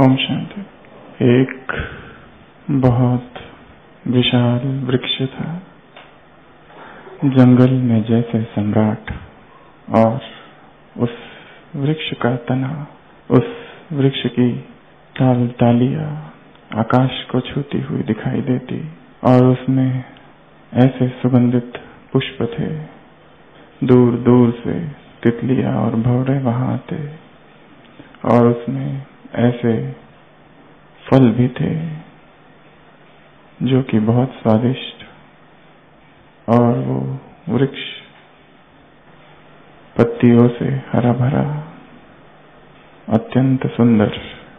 ओम शांति। एक बहुत विशाल वृक्ष था, जंगल में जैसे सम्राट, और उस वृक्ष का तना, उस वृक्ष की टालियां आकाश को छूती हुई दिखाई देती, और उसमें ऐसे सुगंधित पुष्प थे, दूर दूर से तितलियां और भंवरे वहां आते, और उसमें ऐसे फल भी थे जो कि बहुत स्वादिष्ट, और वो वृक्ष पत्तियों से हरा भरा, अत्यंत सुंदर।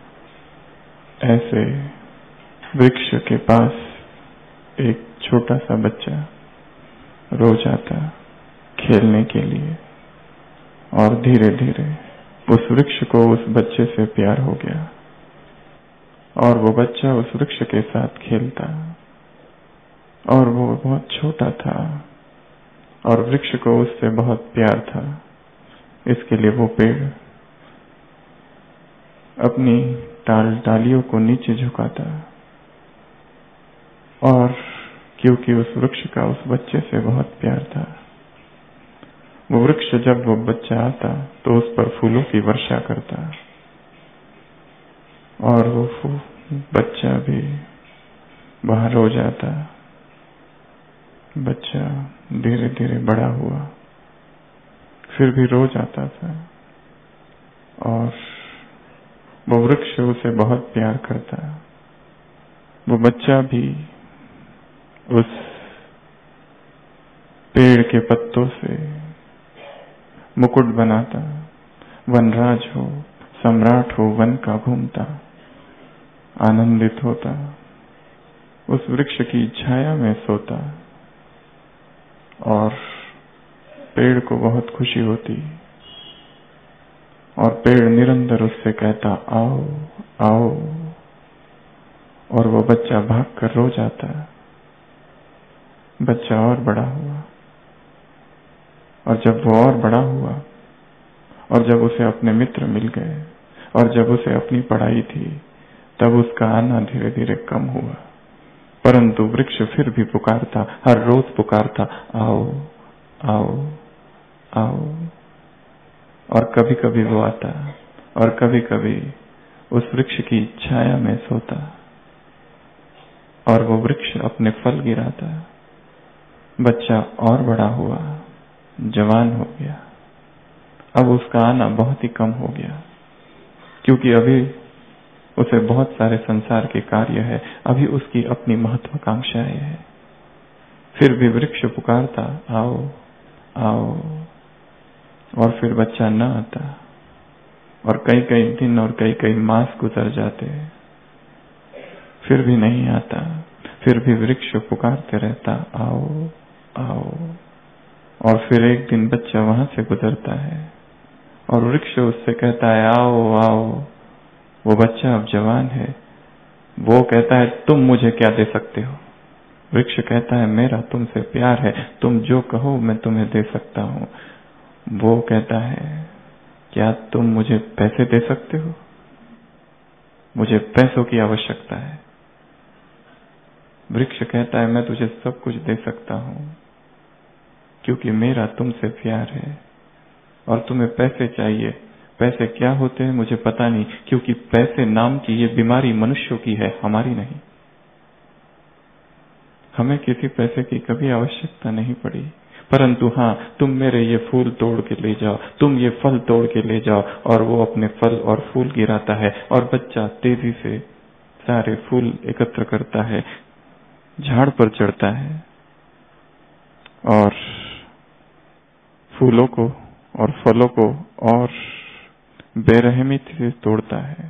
ऐसे वृक्ष के पास एक छोटा सा बच्चा रोज आता खेलने के लिए, और धीरे धीरे उस वृक्ष को उस बच्चे से प्यार हो गया, और वो बच्चा उस वृक्ष के साथ खेलता, और वो बहुत छोटा था, और वृक्ष को उससे बहुत प्यार था। इसके लिए वो पेड़ अपनी टालियों को नीचे झुकाता, और क्योंकि उस वृक्ष का उस बच्चे से बहुत प्यार था, वो वृक्ष जब वो बच्चा आता तो उस पर फूलों की वर्षा करता, और वो बच्चा भी बाहर हो जाता। बच्चा धीरे धीरे बड़ा हुआ, फिर भी रोज आता था, और वो वृक्ष उसे बहुत प्यार करता। वो बच्चा भी उस पेड़ के पत्तों से मुकुट बनाता, वनराज हो, सम्राट हो, वन का घूमता, आनंदित होता, उस वृक्ष की छाया में सोता, और पेड़ को बहुत खुशी होती, और पेड़ निरंतर उससे कहता आओ आओ, और वो बच्चा भागकर रो जाता। बच्चा और बड़ा हुआ, और जब वो और बड़ा हुआ, और जब उसे अपने मित्र मिल गए, और जब उसे अपनी पढ़ाई थी, तब उसका आना धीरे धीरे कम हुआ, परंतु वृक्ष फिर भी पुकारता, हर रोज पुकारता आओ आओ आओ। और कभी कभी वो आता, और कभी कभी उस वृक्ष की छाया में सोता, और वो वृक्ष अपने फल गिराता। बच्चा और बड़ा हुआ, जवान हो गया, अब उसका आना बहुत ही कम हो गया, क्योंकि अभी उसे बहुत सारे संसार के कार्य है, अभी उसकी अपनी महत्वाकांक्षाएं है। फिर भी वृक्ष पुकारता आओ आओ, और फिर बच्चा न आता, और कई कई दिन और कई कई मास गुजर जाते, फिर भी नहीं आता। फिर भी वृक्ष पुकारते रहता आओ आओ, और फिर एक दिन बच्चा वहां से गुजरता है, और वृक्ष उससे कहता है आओ आओ। वो बच्चा अब जवान है, वो कहता है तुम मुझे क्या दे सकते हो? वृक्ष कहता है मेरा तुमसे प्यार है, तुम जो कहो मैं तुम्हें दे सकता हूं। वो कहता है क्या तुम मुझे पैसे दे सकते हो? मुझे पैसों की आवश्यकता है। वृक्ष कहता है मैं तुझे सब कुछ दे सकता हूं, क्योंकि मेरा तुमसे प्यार है, और तुम्हें पैसे चाहिए। पैसे क्या होते हैं मुझे पता नहीं, क्योंकि पैसे नाम की ये बीमारी मनुष्यों की है, हमारी नहीं। हमें किसी पैसे की कभी आवश्यकता नहीं पड़ी, परंतु हाँ, तुम मेरे ये फूल तोड़ के ले जाओ, तुम ये फल तोड़ के ले जाओ। और वो अपने फल और फूल गिराता है, और बच्चा तेजी से सारे फूल एकत्र करता है, झाड़ पर चढ़ता है, और फूलों को और फलों को और बेरहमी से तोड़ता है,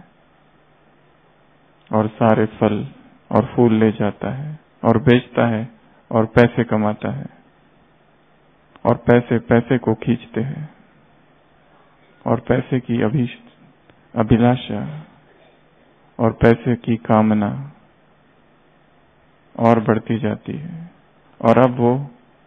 और सारे फल और फूल ले जाता है, और बेचता है, और पैसे कमाता है, और पैसे पैसे को खींचते हैं, और पैसे की अभिलाषा और पैसे की कामना और बढ़ती जाती है। और अब वो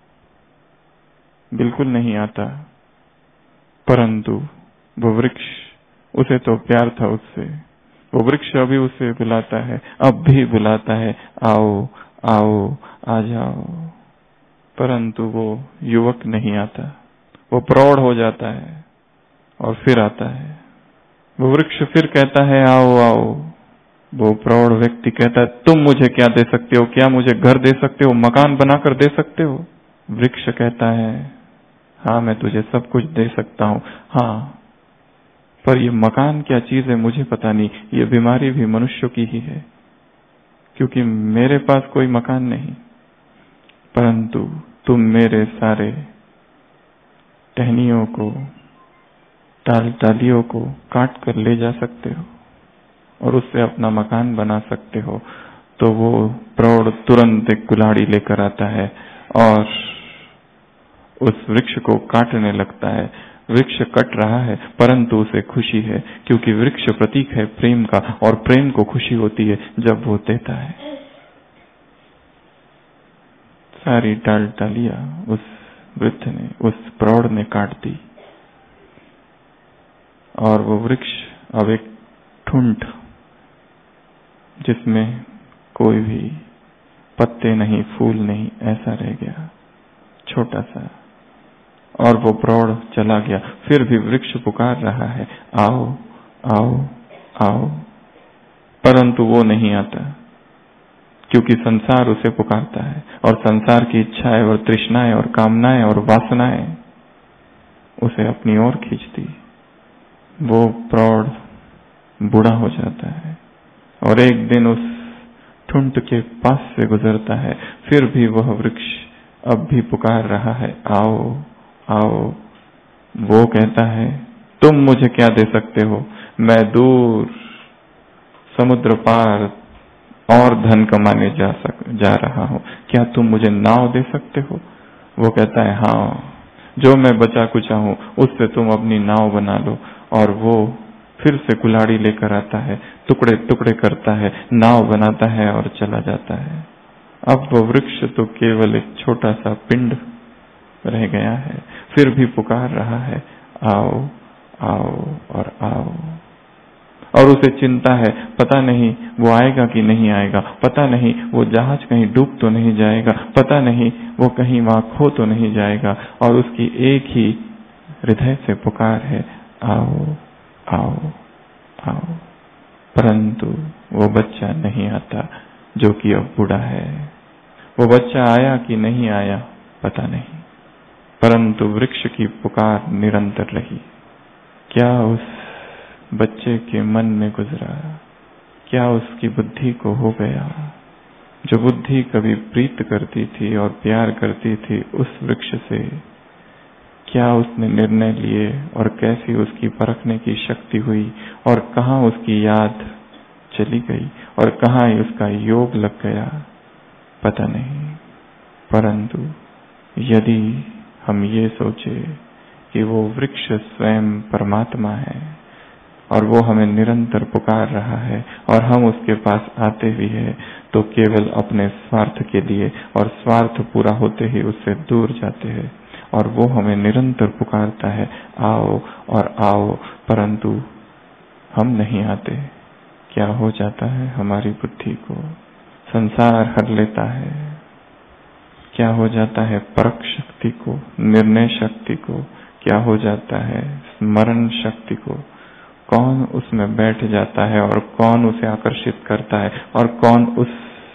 बिल्कुल नहीं आता, परंतु वो वृक्ष, उसे तो प्यार था उससे, वो वृक्ष अभी उसे बुलाता है, अब भी बुलाता है, आओ आओ आ जाओ, परंतु वो युवक नहीं आता। वो प्रौढ़ हो जाता है और फिर आता है। वो वृक्ष फिर कहता है आओ आओ। वो प्रौढ़ व्यक्ति कहता है तुम मुझे क्या दे सकते हो? क्या मुझे घर दे सकते हो? मकान बनाकर दे सकते हो? वृक्ष कहता है हाँ मैं तुझे सब कुछ दे सकता हूँ, हाँ पर ये मकान क्या चीज है मुझे पता नहीं। ये बीमारी भी मनुष्यों की ही है, क्योंकि मेरे पास कोई मकान नहीं, परंतु तुम मेरे सारे टहनियों को, टालियों को काट कर ले जा सकते हो और उससे अपना मकान बना सकते हो। तो वो प्रौढ़ तुरंत एक कुल्हाड़ी लेकर आता है और उस वृक्ष को काटने लगता है। वृक्ष कट रहा है परंतु उसे खुशी है, क्योंकि वृक्ष प्रतीक है प्रेम का, और प्रेम को खुशी होती है जब वो देता है। सारी टालियां उस वृद्ध ने, उस प्रौढ़ ने काट दी और वो वृक्ष अब एक ठुंठ, जिसमें कोई भी पत्ते नहीं, फूल नहीं, ऐसा रह गया, छोटा सा। और वो प्रौढ़ चला गया। फिर भी वृक्ष पुकार रहा है आओ आओ आओ, परंतु वो नहीं आता, क्योंकि संसार उसे पुकारता है और संसार की इच्छाएं और तृष्णाएं और कामनाएं और वासनाएं उसे अपनी ओर खींचती। वो प्रौढ़ बूढ़ा हो जाता है और एक दिन उस ठुंठ के पास से गुजरता है। फिर भी वह वृक्ष अब भी पुकार रहा है आओ आओ। वो कहता है तुम मुझे क्या दे सकते हो? मैं दूर समुद्र पार और धन कमाने जा रहा हूँ, क्या तुम मुझे नाव दे सकते हो? वो कहता है हाँ, जो मैं बचा कुचा हूँ उससे तुम अपनी नाव बना लो। और वो फिर से कुल्हाड़ी लेकर आता है, टुकड़े टुकड़े करता है, नाव बनाता है और चला जाता है। अब वो वृक्ष तो केवल एक छोटा सा पिंड रह गया है, फिर भी पुकार रहा है आओ आओ और आओ। और उसे चिंता है, पता नहीं वो आएगा कि नहीं आएगा, पता नहीं वो जहाज कहीं डूब तो नहीं जाएगा, पता नहीं वो कहीं वहां खो तो नहीं जाएगा। और उसकी एक ही हृदय से पुकार है आओ आओ आओ, परंतु वो बच्चा नहीं आता जो कि अब बूढ़ा है। वो बच्चा आया कि नहीं आया पता नहीं, परंतु वृक्ष की पुकार निरंतर रही। क्या उस बच्चे के मन में गुजरा? क्या उसकी बुद्धि को हो गया? जो बुद्धि कभी प्रीत करती थी और प्यार करती थी उस वृक्ष से, क्या उसने निर्णय लिए और कैसी उसकी परखने की शक्ति हुई और कहाँ उसकी याद चली गई और कहाँ उसका योग लग गया पता नहीं। परंतु यदि हम ये सोचे कि वो वृक्ष स्वयं परमात्मा है और वो हमें निरंतर पुकार रहा है और हम उसके पास आते भी हैं, तो केवल अपने स्वार्थ के लिए, और स्वार्थ पूरा होते ही उससे दूर जाते हैं। और वो हमें निरंतर पुकारता है आओ और आओ, परंतु हम नहीं आते। क्या हो जाता है हमारी बुद्धि को? संसार हर लेता है। क्या हो जाता है परख शक्ति को, निर्णय शक्ति को? क्या हो जाता है स्मरण शक्ति को? कौन उसमें बैठ जाता है और कौन उसे आकर्षित करता है और कौन उस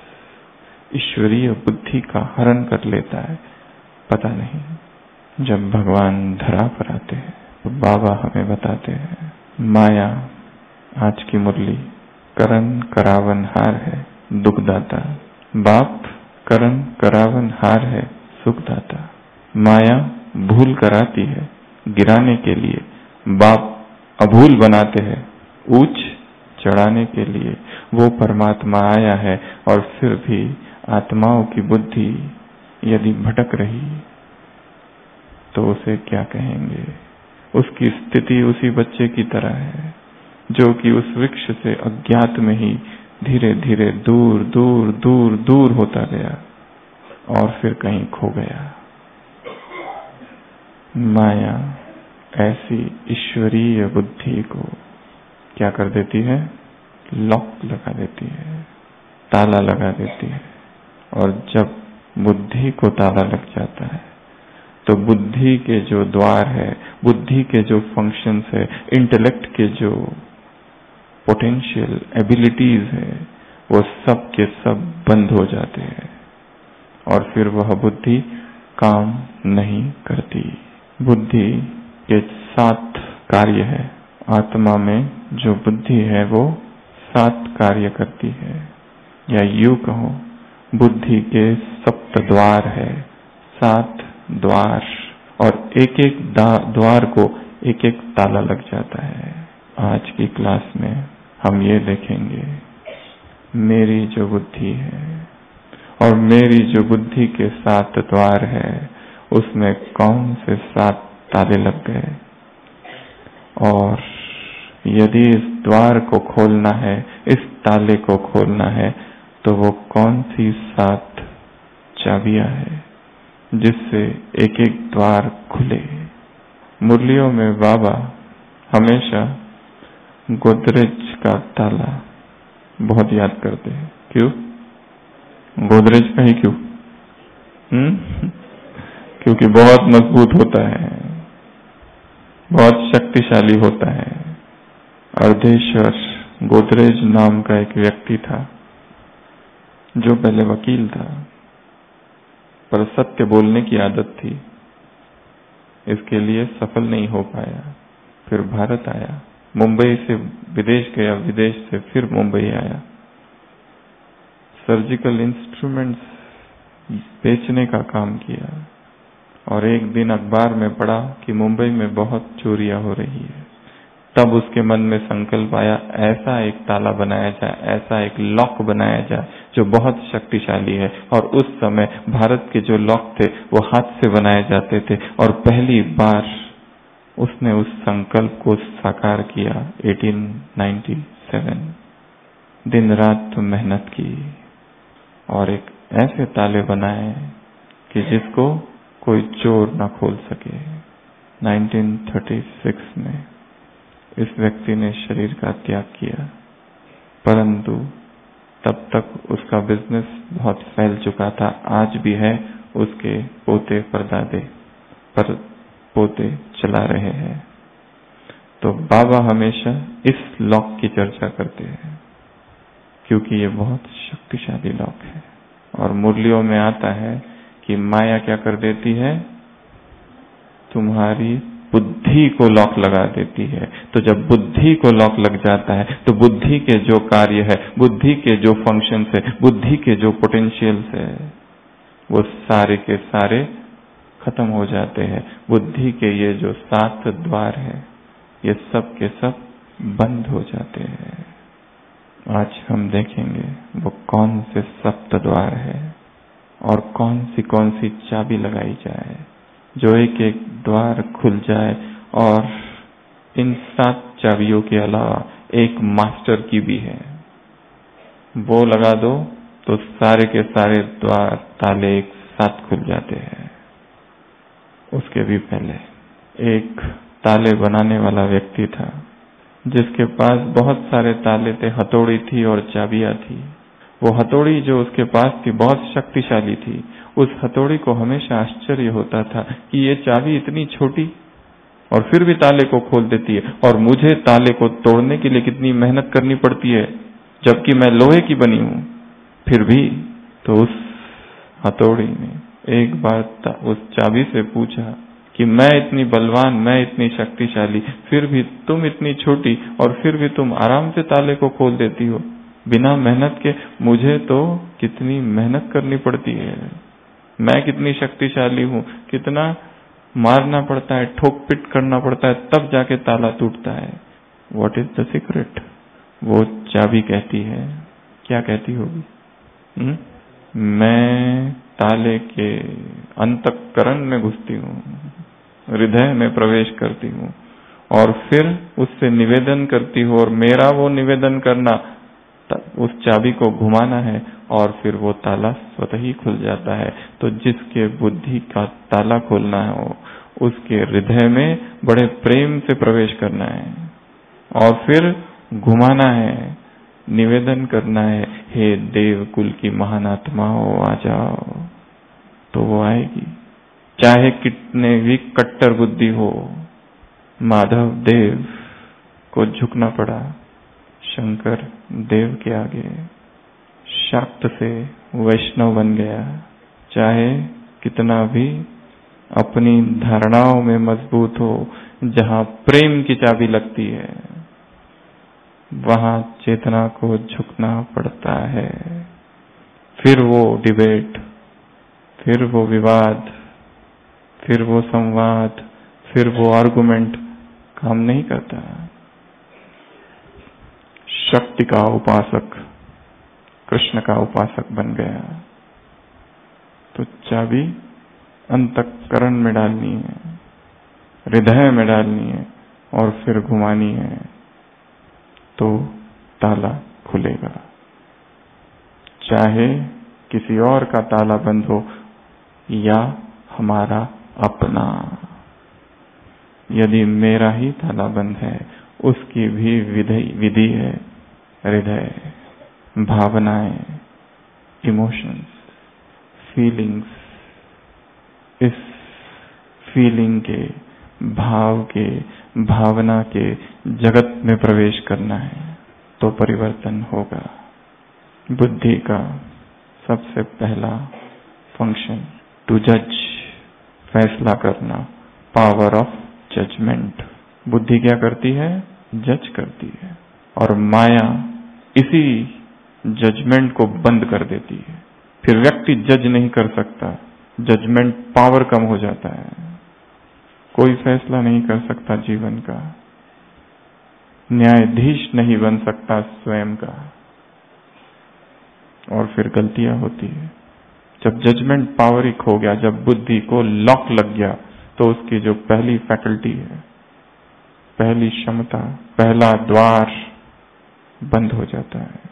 ईश्वरीय बुद्धि का हरण कर लेता है पता नहीं। जब भगवान धरा पर आते हैं तो बाबा हमें बताते हैं माया आज की मुरली करन करावन हार है दुखदाता। बाप करन करावन हार है सुखदाता। माया भूल कराती है गिराने के लिए, बाप अभूल बनाते हैं ऊंच चढ़ाने के लिए। वो परमात्मा आया है और फिर भी आत्माओं की बुद्धि यदि भटक रही तो उसे क्या कहेंगे? उसकी स्थिति उसी बच्चे की तरह है जो कि उस वृक्ष से अज्ञात में ही धीरे धीरे दूर दूर दूर दूर होता गया और फिर कहीं खो गया। माया ऐसी ईश्वरीय बुद्धि को क्या कर देती है? लॉक लगा देती है, ताला लगा देती है। और जब बुद्धि को ताला लग जाता है तो बुद्धि के जो द्वार है, बुद्धि के जो फंक्शंस है, इंटेलेक्ट के जो पोटेंशियल एबिलिटीज है, वो सब के सब बंद हो जाते हैं और फिर वह बुद्धि काम नहीं करती। बुद्धि के 7 कार्य है। आत्मा में जो बुद्धि है वो 7 कार्य करती है, या यूं कहो बुद्धि के 7 द्वार है, 7 द्वार, और एक एक द्वार को एक एक ताला लग जाता है। आज की क्लास में हम ये देखेंगे मेरी जो बुद्धि है और मेरी जो बुद्धि के 7 द्वार है उसमें कौन से 7 ताले लग गए, और यदि इस द्वार को खोलना है, इस ताले को खोलना है, तो वो कौन सी 7 चाबियां है जिससे एक एक द्वार खुले। मुरलियों में बाबा हमेशा गोदरेज का ताला बहुत याद करते हैं। क्यों? गोदरेज का ही क्यों? क्योंकि बहुत मजबूत होता है, बहुत शक्तिशाली होता है। अर्धेश्वर गोदरेज नाम का एक व्यक्ति था जो पहले वकील था, पर सत्य बोलने की आदत थी, इसके लिए सफल नहीं हो पाया। फिर भारत आया, मुंबई से विदेश गया, विदेश से फिर मुंबई आया, सर्जिकल इंस्ट्रूमेंट्स बेचने का काम किया, और एक दिन अखबार में पढ़ा कि मुंबई में बहुत चोरियां हो रही है। तब उसके मन में संकल्प आया, ऐसा एक ताला बनाया जाए, ऐसा एक लॉक बनाया जाए जो बहुत शक्तिशाली है। और उस समय भारत के जो लॉक थे वो हाथ से बनाए जाते थे, और पहली बार उसने उस संकल्प को साकार किया 1897। दिन रात मेहनत की और एक ऐसे ताले बनाए कि जिसको कोई चोर न खोल सके। 1936 में इस व्यक्ति ने शरीर का त्याग किया, परंतु तब तक उसका बिजनेस बहुत फैल चुका था। आज भी है, उसके पोते परदादे पर पोते चला रहे हैं। तो बाबा हमेशा इस लॉक की चर्चा करते हैं क्योंकि ये बहुत शक्तिशाली लॉक है। और मुरलियों में आता है कि माया क्या कर देती है, तुम्हारी बुद्धि को लॉक लगा देती है। तो जब बुद्धि को लॉक लग जाता है तो बुद्धि के जो कार्य है, बुद्धि के जो फंक्शंस है, बुद्धि के जो पोटेंशियल्स है, वो सारे के सारे खत्म हो जाते हैं। बुद्धि के ये जो 7 द्वार है ये सब के सब बंद हो जाते हैं। आज हम देखेंगे वो कौन से 7 द्वार है और कौन सी चाबी लगाई जाए जो एक एक द्वार खुल जाए। और इन 7 चाबियों के अलावा एक मास्टर की भी है, वो लगा दो तो सारे के सारे द्वार ताले एक साथ खुल जाते हैं। उसके भी पहले एक ताले बनाने वाला व्यक्ति था जिसके पास बहुत सारे ताले थे, हथौड़ी थी और चाबियां थी। वो हथौड़ी जो उसके पास थी बहुत शक्तिशाली थी। उस हथौड़ी को हमेशा आश्चर्य होता था कि ये चाबी इतनी छोटी और फिर भी ताले को खोल देती है, और मुझे ताले को तोड़ने के लिए कितनी मेहनत करनी पड़ती है जबकि मैं लोहे की बनी हूं, फिर भी। तो उस हथौड़ी ने एक बार उस चाबी से पूछा कि मैं इतनी बलवान, मैं इतनी शक्तिशाली, फिर भी तुम इतनी छोटी, और फिर भी तुम आराम से ताले को खोल देती हो बिना मेहनत के। मुझे तो कितनी मेहनत करनी पड़ती है, मैं कितनी शक्तिशाली हूं, कितना मारना पड़ता है, ठोक पिट करना पड़ता है, तब जाके ताला टूटता है। What is the secret? वो चाबी कहती है, क्या कहती होगी? मैं ताले के अंतःकरण में घुसती हूँ, हृदय में प्रवेश करती हूँ और फिर उससे निवेदन करती हूँ, और मेरा वो निवेदन करना, उस चाबी को घुमाना है और फिर वो ताला स्वतः ही खुल जाता है। तो जिसके बुद्धि का ताला खोलना हो उसके हृदय में बड़े प्रेम से प्रवेश करना है और फिर घुमाना है, निवेदन करना है, हे देव कुल की महान आत्माओं आ जाओ, तो वो आएगी। चाहे कितने भी कट्टर बुद्धि हो, माधव देव को झुकना पड़ा शंकर देव के आगे, शाक्त से वैष्णव बन गया। चाहे कितना भी अपनी धारणाओं में मजबूत हो, जहां प्रेम की चाबी लगती है वहां चेतना को झुकना पड़ता है। फिर वो डिबेट, फिर वो विवाद, फिर वो संवाद, फिर वो आर्गुमेंट काम नहीं करता। शक्ति का उपासक कृष्ण का उपासक बन गया। तो चाबी अंतःकरण में डालनी है, हृदय में डालनी है और फिर घुमानी है, तो ताला खुलेगा। चाहे किसी और का ताला बंद हो या हमारा अपना, यदि मेरा ही ताला बंद है, उसकी भी विधि है। हृदय, भावनाएं, इमोशंस, फीलिंग्स, इस फीलिंग के, भाव के, भावना के जगत में प्रवेश करना है, तो परिवर्तन होगा। बुद्धि का सबसे पहला फंक्शन टू जज, फैसला करना, पावर ऑफ जजमेंट। बुद्धि क्या करती है? जज करती है, और माया इसी जजमेंट को बंद कर देती है। फिर व्यक्ति जज नहीं कर सकता, जजमेंट पावर कम हो जाता है, कोई फैसला नहीं कर सकता जीवन का, न्यायाधीश नहीं बन सकता स्वयं का, और फिर गलतियां होती है। जब जजमेंट पावर ही खो गया, जब बुद्धि को लॉक लग गया, तो उसकी जो पहली फैकल्टी है, पहली क्षमता, पहला द्वार बंद हो जाता है।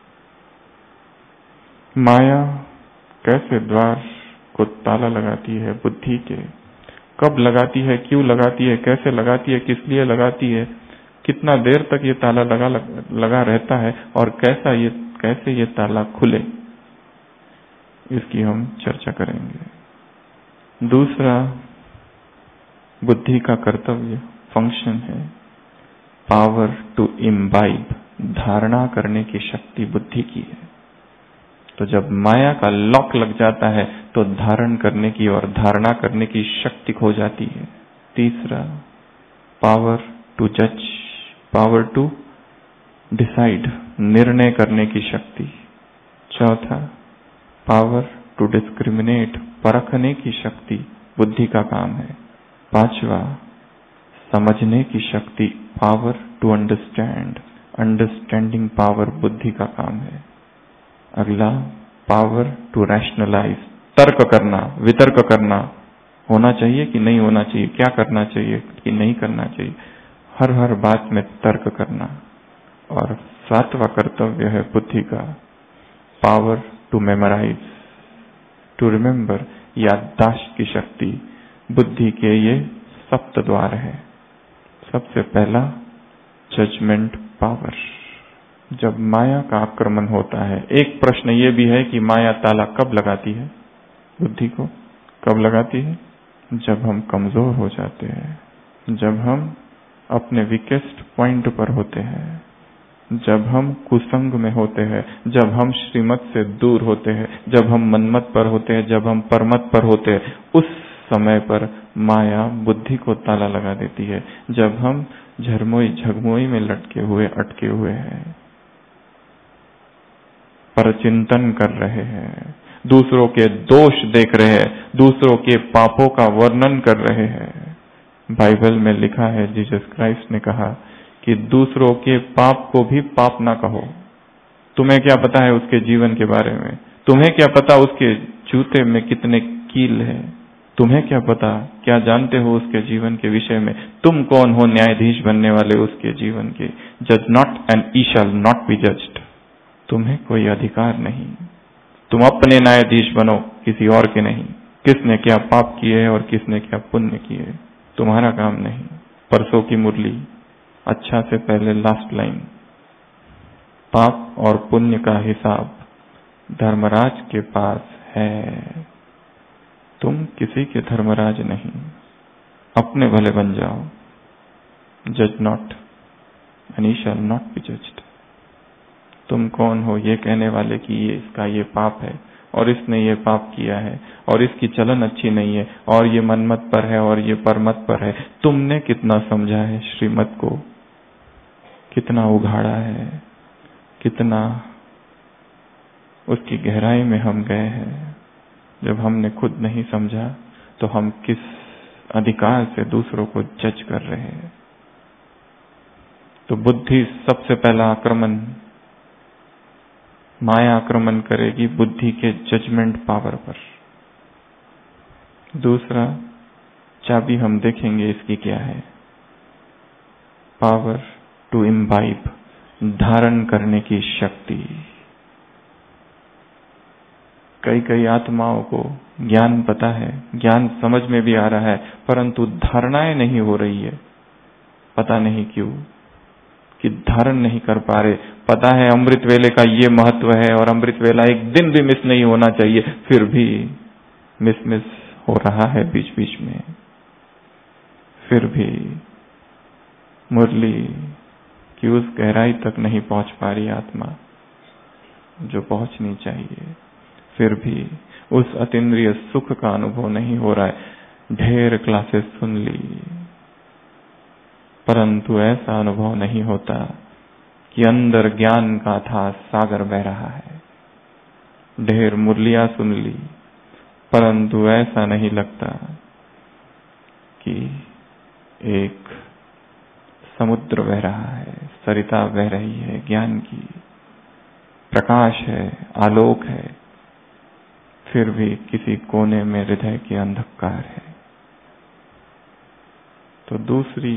माया कैसे द्वार को ताला लगाती है बुद्धि के? कब लगाती है, क्यों लगाती है, कैसे लगाती है, किस लिए लगाती है, कितना देर तक ये ताला लगा रहता है, और कैसे ये ताला खुले, इसकी हम चर्चा करेंगे। दूसरा बुद्धि का कर्तव्य, फंक्शन है पावर टू इम्बाइब, धारणा करने की शक्ति बुद्धि की है। तो जब माया का लॉक लग जाता है, तो धारण करने की और धारणा करने की शक्ति खो जाती है। तीसरा, पावर टू जज, पावर टू डिसाइड, निर्णय करने की शक्ति। चौथा, पावर टू डिस्क्रिमिनेट, परखने की शक्ति बुद्धि का काम है। पांचवा, समझने की शक्ति, power to understand, understanding power बुद्धि का काम है। अगला, पावर टू रैशनलाइज, तर्क करना, वितर्क करना, होना चाहिए कि नहीं होना चाहिए, क्या करना चाहिए कि नहीं करना चाहिए, हर बात में तर्क करना। और सातवां कर्तव्य है बुद्धि का, power to memorise, to remember, याददाश्त की शक्ति। बुद्धि के ये सप्त द्वार है। सबसे पहला, जजमेंट पावर। जब माया का आक्रमण होता है, एक प्रश्न ये भी है कि माया ताला कब लगाती है बुद्धि को? कब लगाती है? जब हम कमजोर हो जाते हैं, जब हम अपने वीकेस्ट पॉइंट पर होते हैं, जब हम कुसंग में होते हैं, जब हम श्रीमत से दूर होते हैं, जब हम मनमत पर होते हैं, जब हम परमत पर होते हैं, उस समय पर माया बुद्धि को ताला लगा देती है। जब हम झरमोई झगमोई में लटके हुए, अटके हुए हैं, पर चिंतन कर रहे हैं, दूसरों के दोष देख रहे हैं, दूसरों के पापों का वर्णन कर रहे हैं। बाइबल में लिखा है, जीसस क्राइस्ट ने कहा कि दूसरों के पाप को भी पाप ना कहो। तुम्हें क्या पता है उसके जीवन के बारे में? तुम्हें क्या पता उसके जूते में कितने कील हैं? तुम्हें क्या पता, क्या जानते हो उसके जीवन के विषय में? तुम कौन हो न्यायाधीश बनने वाले उसके जीवन के? जज not and ye shall not be judged. तुम्हें कोई अधिकार नहीं, तुम अपने न्यायाधीश बनो, किसी और के नहीं। किसने क्या पाप किए और किसने क्या पुण्य किए, तुम्हारा काम नहीं। परसों की मुरली, अच्छा से पहले लास्ट लाइन, पाप और पुण्य का हिसाब धर्मराज के पास है। तुम किसी के धर्मराज नहीं, अपने भले बन जाओ। जज not and ye shall not be judged। तुम कौन हो ये कहने वाले कि ये इसका ये पाप है और इसने ये पाप किया है और इसकी चलन अच्छी नहीं है और ये मनमत पर है और ये परमत पर है। तुमने कितना समझा है श्रीमत को, कितना उघाड़ा है, कितना उसकी गहराई में हम गए हैं। जब हमने खुद नहीं समझा तो हम किस अधिकार से दूसरों को जज कर रहे हैं। तो बुद्धि सबसे पहला आक्रमण, माया आक्रमण करेगी बुद्धि के जजमेंट पावर पर। दूसरा चाबी हम देखेंगे इसकी क्या है, पावर टू इम्बाइब, धारण करने की शक्ति। कई आत्माओं को ज्ञान पता है, ज्ञान समझ में भी आ रहा है, परंतु धारणाएं नहीं हो रही है। पता नहीं क्यों कि धारण नहीं कर पा रहे। पता है अमृत वेले का ये महत्व है और अमृत वेला एक दिन भी मिस नहीं होना चाहिए, फिर भी मिस हो रहा है बीच बीच में। फिर भी मुरली की उस गहराई तक नहीं पहुंच पा रही आत्मा जो पहुंचनी चाहिए। फिर भी उस अतीन्द्रिय सुख का अनुभव नहीं हो रहा है। ढेर क्लासेस सुन ली, परंतु ऐसा अनुभव नहीं होता कि अंदर ज्ञान का था सागर बह रहा है। ढेर मुरलियां सुन ली, परंतु ऐसा नहीं लगता कि एक समुद्र बह रहा है, सरिता बह रही है ज्ञान की, प्रकाश है, आलोक है। फिर भी किसी कोने में हृदय के अंधकार है। तो दूसरी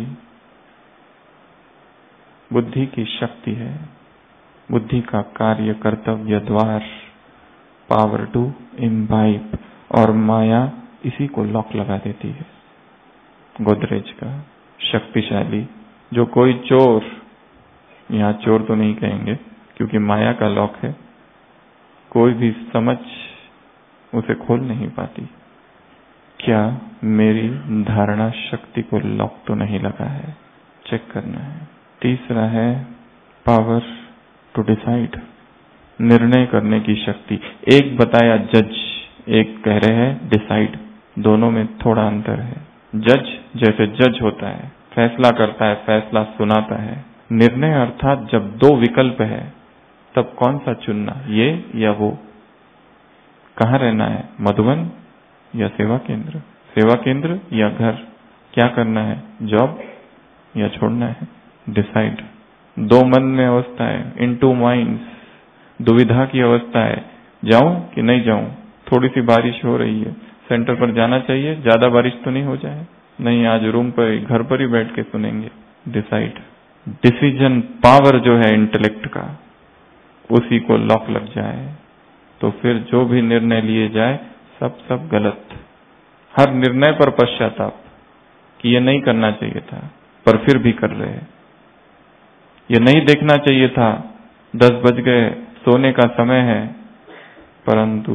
बुद्धि की शक्ति है, बुद्धि का कार्य, कर्तव्य, द्वार, पावर टू इम्बाइब। और माया इसी को लॉक लगा देती है। गोदरेज का शक्तिशाली, जो कोई चोर, यहां चोर तो नहीं कहेंगे क्योंकि माया का लॉक है, कोई भी समझ उसे खोल नहीं पाती। क्या मेरी धारणा शक्ति को लॉक तो नहीं लगा है, चेक करना है। तीसरा है पावर टू डिसाइड, निर्णय करने की शक्ति। एक बताया जज, एक कह रहे हैं डिसाइड, दोनों में थोड़ा अंतर है। जज जैसे जज होता है, फैसला करता है, फैसला सुनाता है। निर्णय अर्थात जब दो विकल्प है तब कौन सा चुनना, ये या वो। कहाँ रहना है, मधुबन या सेवा केंद्र, सेवा केंद्र या घर, क्या करना है, जॉब या छोड़ना है, डिसाइड। दो मन में अवस्था है, इन टू माइंड्स, दुविधा की अवस्था है, जाऊं कि नहीं जाऊं। थोड़ी सी बारिश हो रही है, सेंटर पर जाना चाहिए, ज्यादा बारिश तो नहीं हो जाए, नहीं आज रूम पर घर पर ही बैठ के सुनेंगे, डिसाइड। डिसीजन पावर जो है इंटेलेक्ट का, उसी को लॉक लग जाए तो फिर जो भी निर्णय लिए जाए सब गलत। हर निर्णय पर पश्चाताप कि ये नहीं करना चाहिए था, पर फिर भी कर रहे हैं। ये नहीं देखना चाहिए था, 10 बज गए, सोने का समय है, परंतु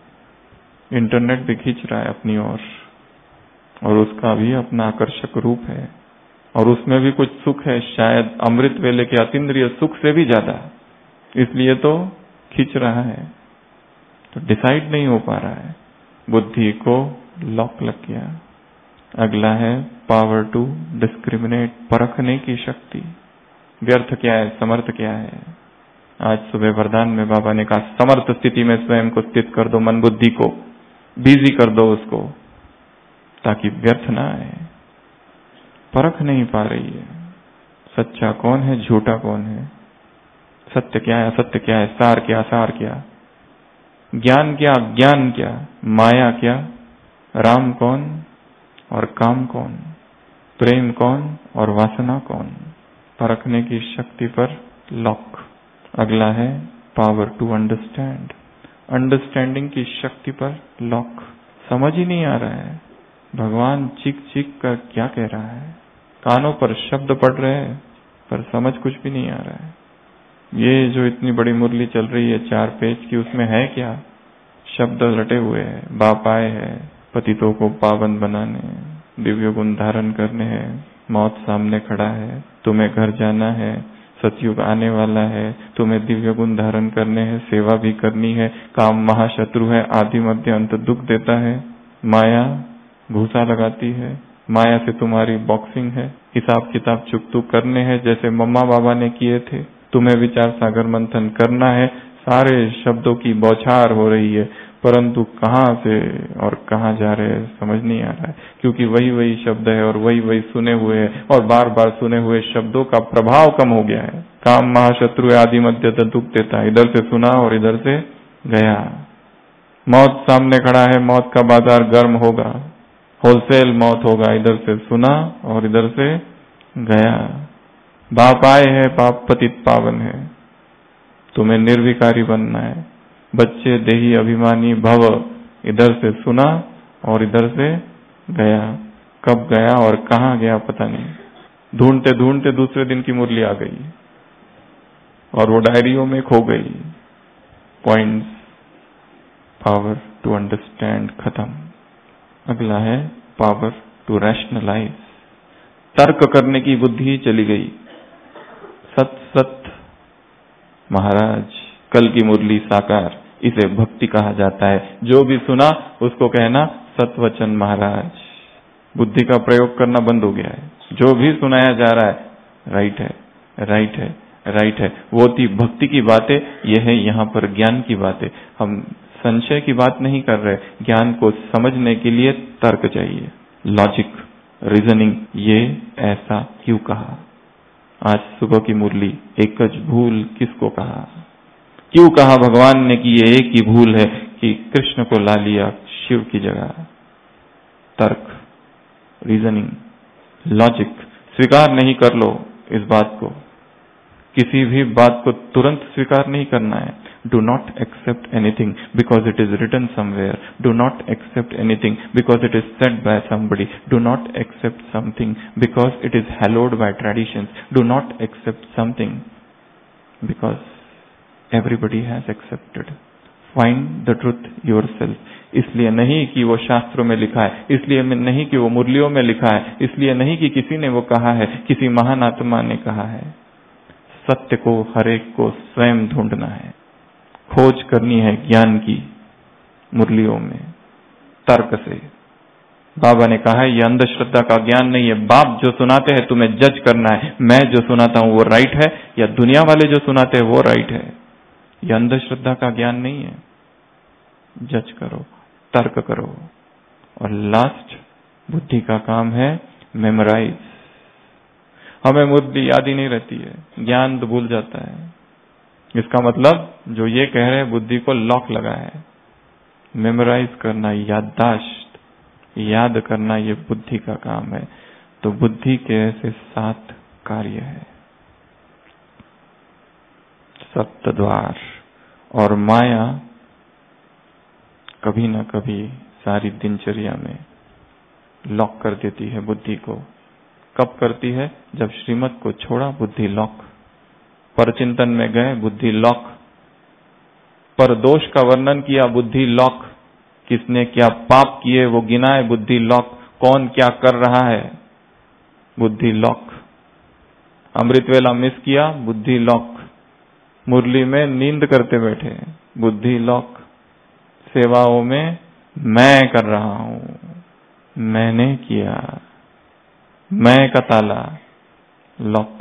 इंटरनेट भी खींच रहा है अपनी ओर और उसका भी अपना आकर्षक रूप है और उसमें भी कुछ सुख है, शायद अमृत वेले के अतीन्द्रिय सुख से भी ज्यादा, इसलिए तो खींच रहा है। तो डिसाइड नहीं हो पा रहा है, बुद्धि को लॉक लग गया। अगला है पावर टू डिस्क्रिमिनेट, परखने की शक्ति। व्यर्थ क्या है, समर्थ क्या है। आज सुबह वरदान में बाबा ने कहा समर्थ स्थिति में स्वयं को स्थित कर दो, मन बुद्धि को बिजी कर दो उसको, ताकि व्यर्थ ना आए। परख नहीं पा रही है, सच्चा कौन है, झूठा कौन है, सत्य क्या है, असत्य क्या है, सार क्या, सार क्या, ज्ञान क्या, ज्ञान क्या, माया क्या, राम कौन और काम कौन, प्रेम कौन और वासना कौन। परखने की शक्ति पर लॉक। अगला है पावर टू अंडरस्टैंड, अंडरस्टैंडिंग की शक्ति पर लॉक। समझ ही नहीं आ रहा है भगवान चीख चीख कर क्या कह रहा है। कानों पर शब्द पड़ रहे हैं पर समझ कुछ भी नहीं आ रहा है। ये जो इतनी बड़ी मुरली चल रही है 4 पेज की, उसमें है क्या? शब्द रटे हुए हैं। बाप आए हैं पतितों को पावन बनाने, दिव्य गुण धारण करने हैं। मौत सामने खड़ा है, तुम्हें घर जाना है, सतयुग आने वाला है, तुम्हें दिव्य गुण धारण करने हैं, सेवा भी करनी है। काम महाशत्रु है, आदि मध्य अंत दुख देता है। माया घूसा लगाती है, माया से तुम्हारी बॉक्सिंग है। हिसाब किताब चुकतुक करने हैं जैसे मम्मा बाबा ने किए थे। तुम्हें विचार सागर मंथन करना है। सारे शब्दों की बौछार हो रही है, परंतु कहाँ से और कहाँ जा रहे हैं समझ नहीं आ रहा है, क्योंकि वही वही शब्द है और वही वही सुने हुए हैं, और बार बार सुने हुए शब्दों का प्रभाव कम हो गया है। काम महाशत्रु है, आदि मध्य दुख देता है। इधर से सुना और इधर से गया। मौत सामने खड़ा है, मौत का बाजार गर्म होगा, होलसेल मौत होगा। इधर से सुना और इधर से गया। बाप आए हैं, पाप पतित पावन है, तुम्हें निर्विकारी बनना है। बच्चे देही अभिमानी भव, इधर से सुना और इधर से गया। कब गया और कहाँ गया पता नहीं। ढूंढते ढूंढते दूसरे दिन की मुरली आ गई और वो डायरियों में खो गई। पॉइंट्स, पावर टू अंडरस्टैंड खत्म। अगला है पावर टू रैशनलाइज। तर्क करने की बुद्धि चली गई। सत सत महाराज, कल की मुरली साकार, इसे भक्ति कहा जाता है। जो भी सुना उसको कहना सतवचन महाराज। बुद्धि का प्रयोग करना बंद हो गया है। जो भी सुनाया जा रहा है राइट है, राइट है, राइट है। वो थी भक्ति की बातें, ये है यहाँ पर ज्ञान की बातें। हम संशय की बात नहीं कर रहे। ज्ञान को समझने के लिए तर्क चाहिए, लॉजिक, रीजनिंग। ये ऐसा क्यों कहा? आज सुबह की मुरली, एकज भूल किसको कहा? क्यों कहा भगवान ने कि ये एक ही भूल है कि कृष्ण को ला लिया शिव की जगह? तर्क, रीजनिंग, लॉजिक स्वीकार नहीं कर लो इस बात को। किसी भी बात को तुरंत स्वीकार नहीं करना है। Do not accept anything because it is written somewhere. Do not accept anything because it is said by somebody. Do not accept something because it is hallowed by traditions. Do not accept something because everybody has accepted. Find the truth yourself. इसलिए नहीं कि वो शास्त्रों में लिखा है, इसलिए नहीं कि वो मुरलियों में लिखा है, इसलिए नहीं कि किसी ने वो कहा है, किसी महान आत्मा ने कहा है। सत्य को हरेक को स्वयं ढूंढना है, खोज करनी है ज्ञान की मुरलियों में, तर्क से। बाबा ने कहा है ये अंधश्रद्धा का ज्ञान नहीं है। बाप जो सुनाते हैं तुम्हें जज करना है, मैं जो सुनाता हूं वो राइट है या दुनिया वाले जो सुनाते हैं वो राइट है। ये अंधश्रद्धा का ज्ञान नहीं है। जज करो, तर्क करो। और लास्ट बुद्धि का काम है मेमोराइज। हमें मुरली याद ही नहीं रहती है, ज्ञान तो भूल जाता है। इसका मतलब जो ये कह रहे हैं बुद्धि को लॉक लगा है। मेमोराइज करना, याददाश्त, याद करना, ये बुद्धि का काम है। तो बुद्धि के ऐसे 7 कार्य है। सप्तद्वार। और माया कभी ना कभी सारी दिनचर्या में लॉक कर देती है बुद्धि को। कब करती है? जब श्रीमत को छोड़ा बुद्धि लॉक, पर चिंतन में गए बुद्धि लॉक, पर दोष का वर्णन किया बुद्धि लॉक, किसने क्या पाप किए वो गिनाए बुद्धि लॉक, कौन क्या कर रहा है बुद्धि लॉक, अमृत वेला मिस किया बुद्धि लॉक, मुरली में नींद करते बैठे बुद्धि लॉक, सेवाओं में मैं कर रहा हूं, मैंने किया, मैं का ताला लॉक।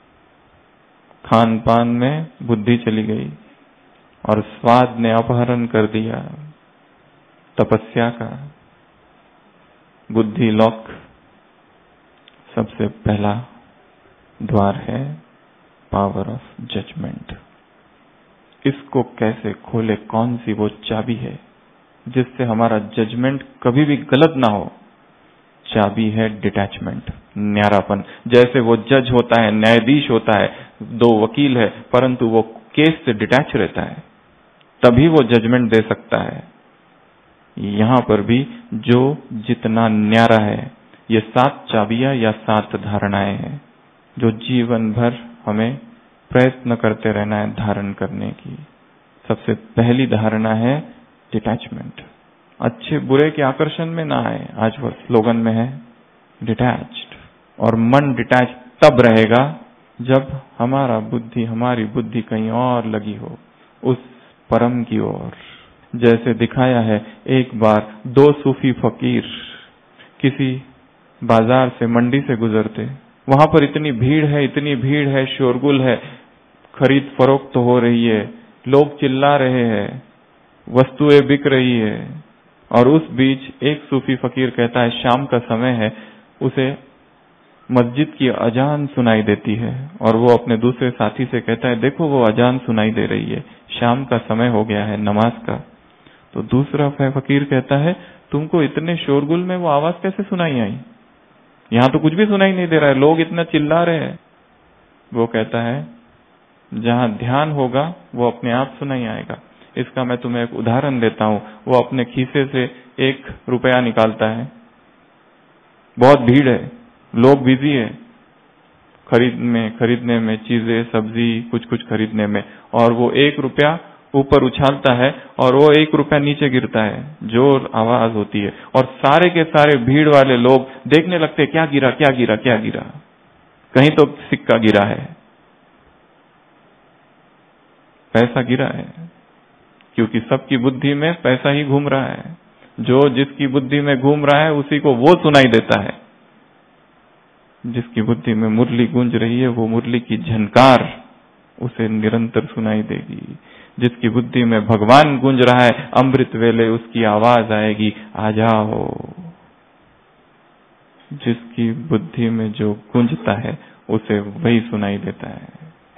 खान पान में बुद्धि चली गई और स्वाद ने अपहरण कर दिया तपस्या का, बुद्धि लॉक। सबसे पहला द्वार है पावर ऑफ जजमेंट। इसको कैसे खोले? कौन सी वो चाबी है जिससे हमारा जजमेंट कभी भी गलत ना हो? चाबी है डिटैचमेंट, न्यारापन। जैसे वो जज होता है, न्यायाधीश होता है, 2 वकील है, परंतु वो केस से डिटैच रहता है, तभी वो जजमेंट दे सकता है। यहां पर भी जो जितना न्यारा है, ये 7 चाबियां या 7 धारणाएं हैं जो जीवन भर हमें प्रयत्न करते रहना है धारण करने की। सबसे पहली धारणा है डिटैचमेंट। अच्छे बुरे के आकर्षण में ना आए। आज वो स्लोगन में है डिटैच्ड। और मन डिटैच तब रहेगा जब हमारी बुद्धि कहीं और लगी हो, उस परम की ओर। जैसे दिखाया है, एक बार 2 सूफी फकीर किसी बाजार से, मंडी से गुजरते। वहां पर इतनी भीड़ है, शोरगुल है, खरीद फरोख्त तो हो रही है, लोग चिल्ला रहे हैं, वस्तुएं बिक रही है। और उस बीच एक सूफी फकीर कहता है, शाम का समय है, उसे मस्जिद की अजान सुनाई देती है। और वो अपने दूसरे साथी से कहता है, देखो वो अजान सुनाई दे रही है, शाम का समय हो गया है नमाज का। तो दूसरा फकीर कहता है, तुमको इतने शोरगुल में वो आवाज कैसे सुनाई आई? यहां तो कुछ भी सुनाई नहीं दे रहा है, लोग इतना चिल्ला रहे हैं। वो कहता है, जहां ध्यान होगा वो अपने आप सुनाई आएगा। इसका मैं तुम्हें एक उदाहरण देता हूं। वो अपने खीसे से 1 रुपया निकालता है, बहुत भीड़ है, लोग बिजी है खरीदने में चीजें, सब्जी, कुछ खरीदने में, और वो 1 रुपया ऊपर उछालता है और वो 1 रुपया नीचे गिरता है, जोर आवाज होती है। और सारे के सारे भीड़ वाले लोग देखने लगते, क्या गिरा, कहीं तो सिक्का गिरा है, पैसा गिरा है। क्योंकि सबकी बुद्धि में पैसा ही घूम रहा है। जो जिसकी बुद्धि में घूम रहा है उसी को वो सुनाई देता है। जिसकी बुद्धि में मुरली गूंज रही है, वो मुरली की झनकार उसे निरंतर सुनाई देगी। जिसकी बुद्धि में भगवान गूंज रहा है, अमृत वेले उसकी आवाज आएगी, आ जाओ। जिसकी बुद्धि में जो गूंजता है उसे वही सुनाई देता है।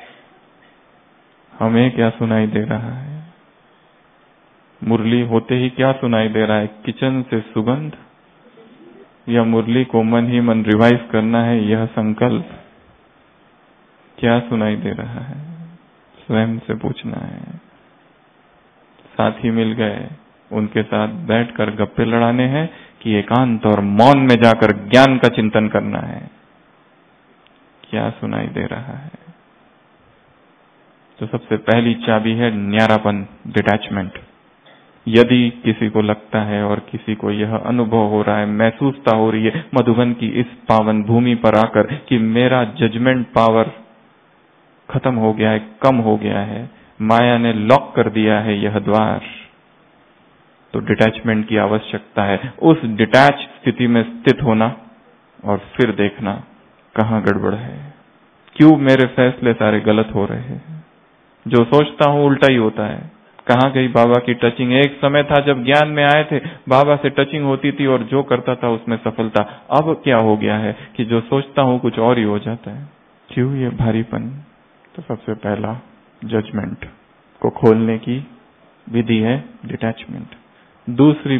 हमें क्या सुनाई दे रहा है? मुरली होते ही क्या सुनाई दे रहा है? किचन से सुगंध, या मुरली को मन ही मन रिवाइज करना है, यह संकल्प? क्या सुनाई दे रहा है? स्वयं से पूछना है। साथी मिल गए, उनके साथ बैठकर गप्पे लड़ाने हैं कि एकांत और मौन में जाकर ज्ञान का चिंतन करना है? क्या सुनाई दे रहा है? तो सबसे पहली चाबी है न्यारापन, डिटैचमेंट। यदि किसी को लगता है और किसी को यह अनुभव हो रहा है, महसूसता हो रही है मधुबन की इस पावन भूमि पर आकर कि मेरा जजमेंट पावर खत्म हो गया है, कम हो गया है, माया ने लॉक कर दिया है यह द्वार, तो डिटैचमेंट की आवश्यकता है। उस डिटैच स्थिति में स्थित होना और फिर देखना कहां गड़बड़ है, क्यों मेरे फैसले सारे गलत हो रहे हैं, जो सोचता हूं उल्टा ही होता है। कहां गई बाबा की टचिंग? एक समय था जब ज्ञान में आए थे, बाबा से टचिंग होती थी और जो करता था उसमें सफलता। अब क्या हो गया है कि जो सोचता हूं कुछ और ही हो जाता है। क्यों ये भारीपन? तो सबसे पहला जजमेंट को खोलने की विधि है डिटैचमेंट। दूसरा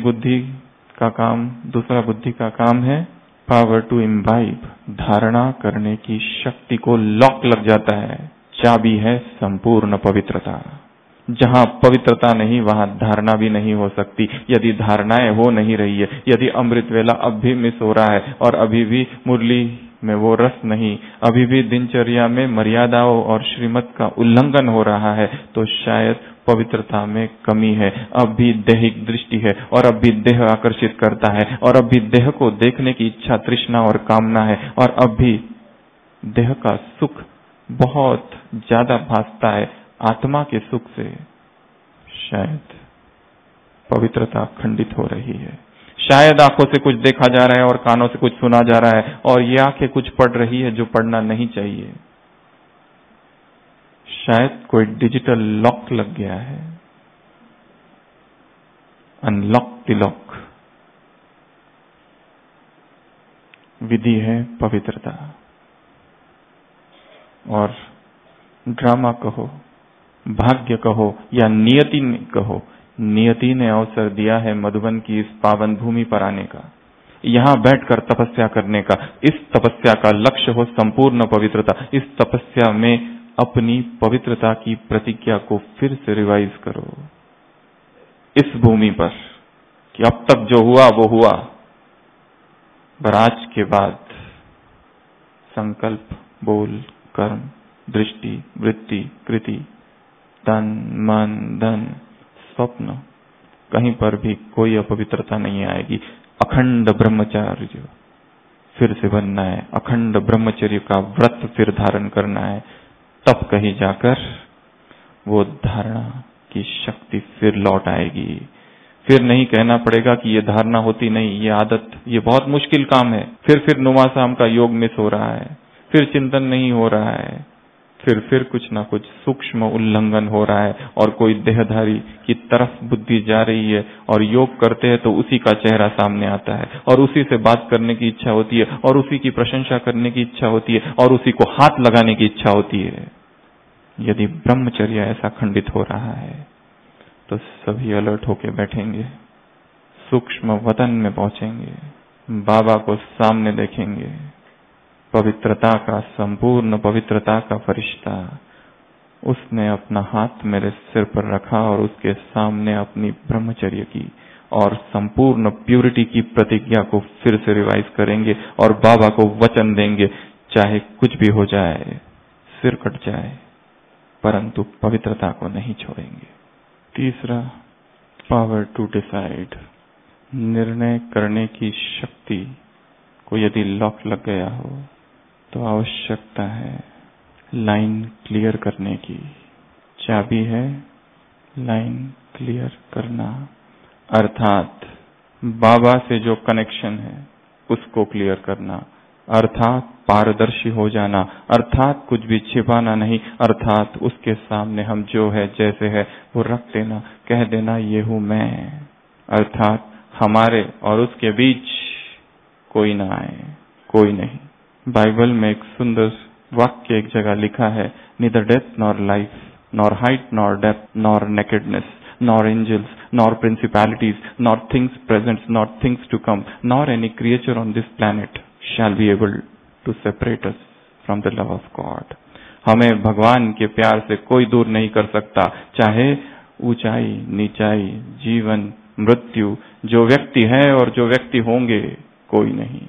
बुद्धि का काम है पावर टू इम्बाइब, धारणा करने की शक्ति को लॉक लग जाता है। चाबी है संपूर्ण पवित्रता। जहां पवित्रता नहीं वहां धारणा भी नहीं हो सकती। यदि धारणाएं हो नहीं रही है, यदि अमृत वेला अब भी मिस हो रहा है और अभी भी मुरली में वो रस नहीं, अभी भी दिनचर्या में मर्यादाओं और श्रीमत का उल्लंघन हो रहा है, तो शायद पवित्रता में कमी है। अब भी दैहिक दृष्टि है और अब भी देह आकर्षित करता है और अब भी देह को देखने की इच्छा, तृष्णा और कामना है और अब भी देह का सुख बहुत ज्यादा भासता है आत्मा के सुख से। शायद पवित्रता खंडित हो रही है। शायद आंखों से कुछ देखा जा रहा है और कानों से कुछ सुना जा रहा है और ये आंखें कुछ पढ़ रही है जो पढ़ना नहीं चाहिए। शायद कोई डिजिटल लॉक लग गया है। Unlock the lock. विधि है पवित्रता। और ड्रामा कहो, भाग्य कहो या नियति कहो, नियति ने अवसर दिया है मधुबन की इस पावन भूमि पर आने का, यहां बैठकर तपस्या करने का। इस तपस्या का लक्ष्य हो संपूर्ण पवित्रता। इस तपस्या में अपनी पवित्रता की प्रतिज्ञा को फिर से रिवाइज करो इस भूमि पर कि अब तक जो हुआ वो हुआ, पर आज के बाद संकल्प, बोल, कर्म दृष्टि, वृत्ति, कृति, तन, मन, धन, स्वप्न, कहीं पर भी कोई अपवित्रता नहीं आएगी। अखंड ब्रह्मचर्य फिर से बनना है, अखंड ब्रह्मचर्य का व्रत फिर धारण करना है, तब कहीं जाकर वो धारणा की शक्ति फिर लौट आएगी। फिर नहीं कहना पड़ेगा कि ये धारणा होती नहीं, ये आदत, ये बहुत मुश्किल काम है। फिर नुमासाम का योग मिस हो रहा है, फिर चिंतन नहीं हो रहा है, फिर कुछ ना कुछ सूक्ष्म उल्लंघन हो रहा है और कोई देहधारी की तरफ बुद्धि जा रही है और योग करते हैं तो उसी का चेहरा सामने आता है और उसी से बात करने की इच्छा होती है और उसी की प्रशंसा करने की इच्छा होती है और उसी को हाथ लगाने की इच्छा होती है। यदि ब्रह्मचर्य ऐसा खंडित हो रहा है तो सभी अलर्ट होके बैठेंगे, सूक्ष्म वतन में पहुंचेंगे, बाबा को सामने देखेंगे, पवित्रता का, संपूर्ण पवित्रता का फरिश्ता, उसने अपना हाथ मेरे सिर पर रखा और उसके सामने अपनी ब्रह्मचर्य की और संपूर्ण प्यूरिटी की प्रतिज्ञा को फिर से रिवाइज करेंगे और बाबा को वचन देंगे, चाहे कुछ भी हो जाए, सिर कट जाए, परंतु पवित्रता को नहीं छोड़ेंगे। तीसरा, पावर टू डिसाइड, निर्णय करने की शक्ति को यदि लॉक लग गया हो तो आवश्यकता है लाइन क्लियर करने की। चाबी है लाइन क्लियर करना, अर्थात बाबा से जो कनेक्शन है उसको क्लियर करना, अर्थात पारदर्शी हो जाना, अर्थात कुछ भी छिपाना नहीं, अर्थात उसके सामने हम जो है जैसे है वो रख देना, कह देना ये हूं मैं, अर्थात हमारे और उसके बीच कोई ना आए, कोई नहीं। बाइबल में एक सुंदर वाक्य एक जगह लिखा है, neither death nor life, nor height nor depth, nor nakedness, nor angels, nor principalities, nor things present, nor things to come, nor any creature on this planet shall be able to separate us from the love of God. हमें भगवान के प्यार से कोई दूर नहीं कर सकता, चाहे ऊंचाई, नीचाई, जीवन, मृत्यु, जो व्यक्ति है और जो व्यक्ति होंगे, कोई नहीं।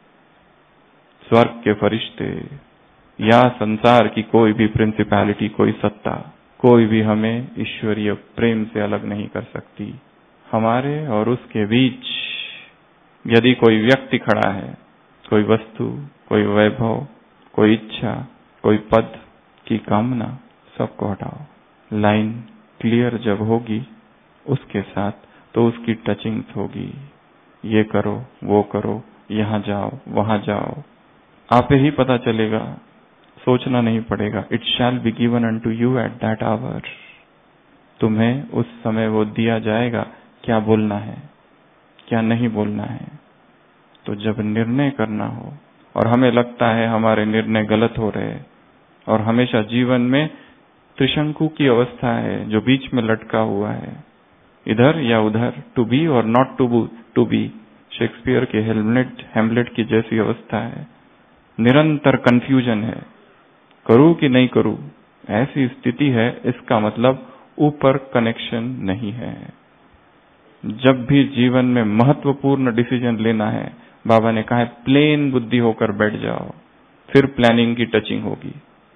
स्वर्ग के फरिश्ते या संसार की कोई भी प्रिंसिपैलिटी, कोई सत्ता, कोई भी हमें ईश्वरीय प्रेम से अलग नहीं कर सकती। हमारे और उसके बीच यदि कोई व्यक्ति खड़ा है, कोई वस्तु, कोई वैभव, कोई इच्छा, कोई पद की कामना, सबको हटाओ। लाइन क्लियर जब होगी उसके साथ, तो उसकी टचिंग्स होगी, ये करो, वो करो, यहां जाओ, वहां जाओ, आपे ही पता चलेगा, सोचना नहीं पड़ेगा। It shall be given unto you at that hour, तुम्हें उस समय वो दिया जाएगा, क्या बोलना है, क्या नहीं बोलना है। तो जब निर्णय करना हो और हमें लगता है हमारे निर्णय गलत हो रहे हैं और हमेशा जीवन में त्रिशंकु की अवस्था है जो बीच में लटका हुआ है, इधर या उधर, टू बी और नॉट टू बी, शेक्सपियर के हेमलेट की जैसी अवस्था है, निरंतर कंफ्यूजन है, करूं कि नहीं करूं, ऐसी स्थिति है, इसका मतलब ऊपर कनेक्शन नहीं है। जब भी जीवन में महत्वपूर्ण डिसीजन लेना है, बाबा ने कहा है प्लेन बुद्धि होकर बैठ जाओ, फिर प्लानिंग की टचिंग होगी।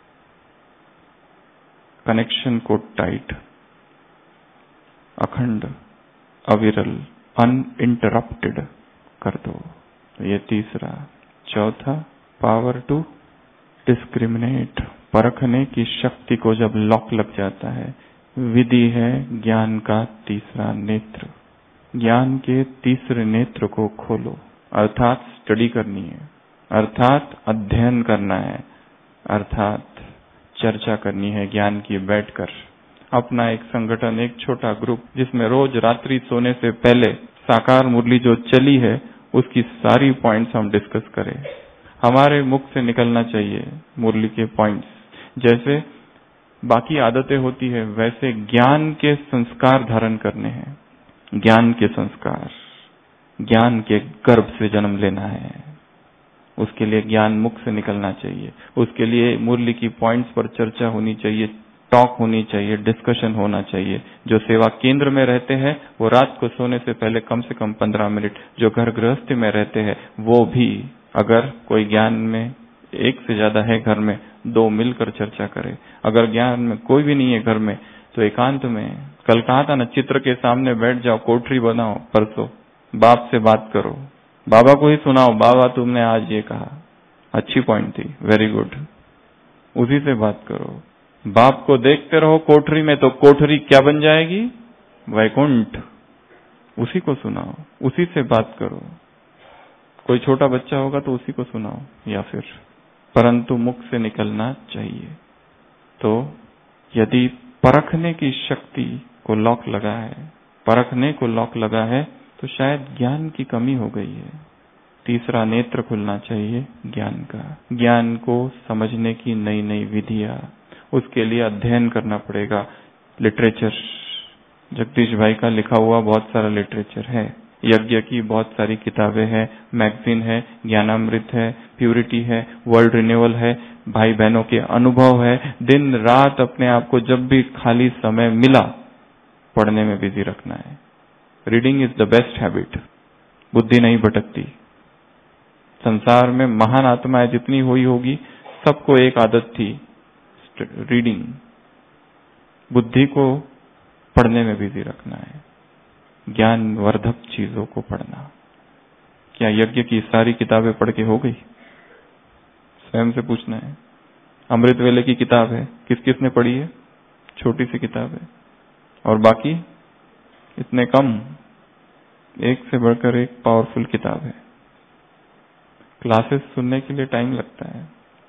कनेक्शन को टाइट, अखंड, अविरल, अनइंटरप्टेड कर दो। तो ये तीसरा। चौथा, पावर टू डिस्क्रिमिनेट, परखने की शक्ति को जब लॉक लग जाता है, विधि है ज्ञान का तीसरा नेत्र। ज्ञान के तीसरे नेत्र को खोलो, अर्थात स्टडी करनी है, अर्थात अध्ययन करना है, अर्थात चर्चा करनी है ज्ञान की बैठकर। अपना एक संगठन, एक छोटा ग्रुप, जिसमें रोज रात्रि सोने से पहले साकार मुरली जो चली है उसकी सारी पॉइंट्स हम डिस्कस करें। हमारे मुख से निकलना चाहिए मुरली के पॉइंट्स। जैसे बाकी आदतें होती है वैसे ज्ञान के संस्कार धारण करने हैं। ज्ञान के संस्कार, ज्ञान के गर्भ से जन्म लेना है, उसके लिए ज्ञान मुख से निकलना चाहिए, उसके लिए मुरली की पॉइंट्स पर चर्चा होनी चाहिए, टॉक होनी चाहिए, डिस्कशन होना चाहिए। जो सेवा केंद्र में रहते हैं वो रात को सोने से पहले कम से कम 15 मिनट, जो घर गृहस्थी में रहते हैं वो भी, अगर कोई ज्ञान में एक से ज्यादा है घर में, दो मिलकर चर्चा करें। अगर ज्ञान में कोई भी नहीं है घर में तो एकांत में, कल कहा था ना, चित्र के सामने बैठ जाओ, कोठरी बनाओ, परसों बाप से बात करो, बाबा को ही सुनाओ, बाबा तुमने आज ये कहा, अच्छी पॉइंट थी, वेरी गुड, उसी से बात करो। बाप को देखते रहो कोठरी में तो कोठरी क्या बन जाएगी? वैकुंठ। उसी को सुनाओ, उसी से बात करो। कोई छोटा बच्चा होगा तो उसी को सुनाओ, या फिर परंतु मुख से निकलना चाहिए। तो यदि परखने की शक्ति को लॉक लगा है, परखने को लॉक लगा है, तो शायद ज्ञान की कमी हो गई है। तीसरा नेत्र खुलना चाहिए ज्ञान का, ज्ञान को समझने की नई नई विधियां, उसके लिए अध्ययन करना पड़ेगा। लिटरेचर, जगदीश भाई का लिखा हुआ बहुत सारा लिटरेचर है, यज्ञ की बहुत सारी किताबें हैं, मैगजीन है, ज्ञानामृत है, प्यूरिटी है, वर्ल्ड रिन्यूअल है, भाई बहनों के अनुभव है। दिन रात अपने आप को जब भी खाली समय मिला पढ़ने में बिजी रखना है। Reading is the best habit. बुद्धि नहीं भटकती। संसार में महान आत्माएं जितनी हुई होगी, सबको एक आदत थी, रीडिंग। बुद्धि को पढ़ने में बिजी रखना है, ज्ञान वर्धक चीजों को पढ़ना। क्या यज्ञ की सारी किताबें पढ़ के हो गई? स्वयं से पूछना है। अमृत वेले की किताब है, किस किसने पढ़ी है? छोटी सी किताब है, और बाकी इतने कम। एक से बढ़कर एक पावरफुल किताब है। क्लासेस सुनने के लिए टाइम लगता है,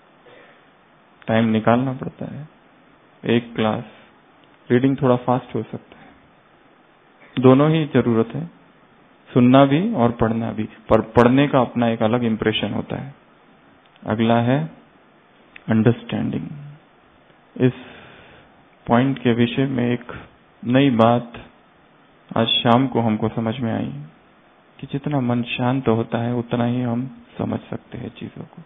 टाइम निकालना पड़ता है। एक क्लास, रीडिंग थोड़ा फास्ट हो सकता है, दोनों ही जरूरत है, सुनना भी और पढ़ना भी, पर पढ़ने का अपना एक अलग इंप्रेशन होता है। अगला है अंडरस्टैंडिंग। इस पॉइंट के विषय में एक नई बात आज शाम को हमको समझ में आई कि जितना मन शांत होता है उतना ही हम समझ सकते हैं चीजों को।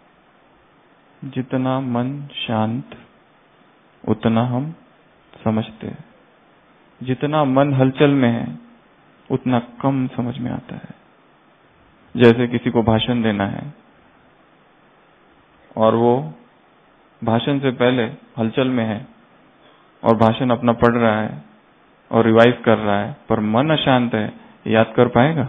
जितना मन शांत उतना हम समझते हैं। जितना मन हलचल में है उतना कम समझ में आता है। जैसे किसी को भाषण देना है और वो भाषण से पहले हलचल में है और भाषण अपना पढ़ रहा है और रिवाइज कर रहा है, पर मन अशांत है, याद कर पाएगा?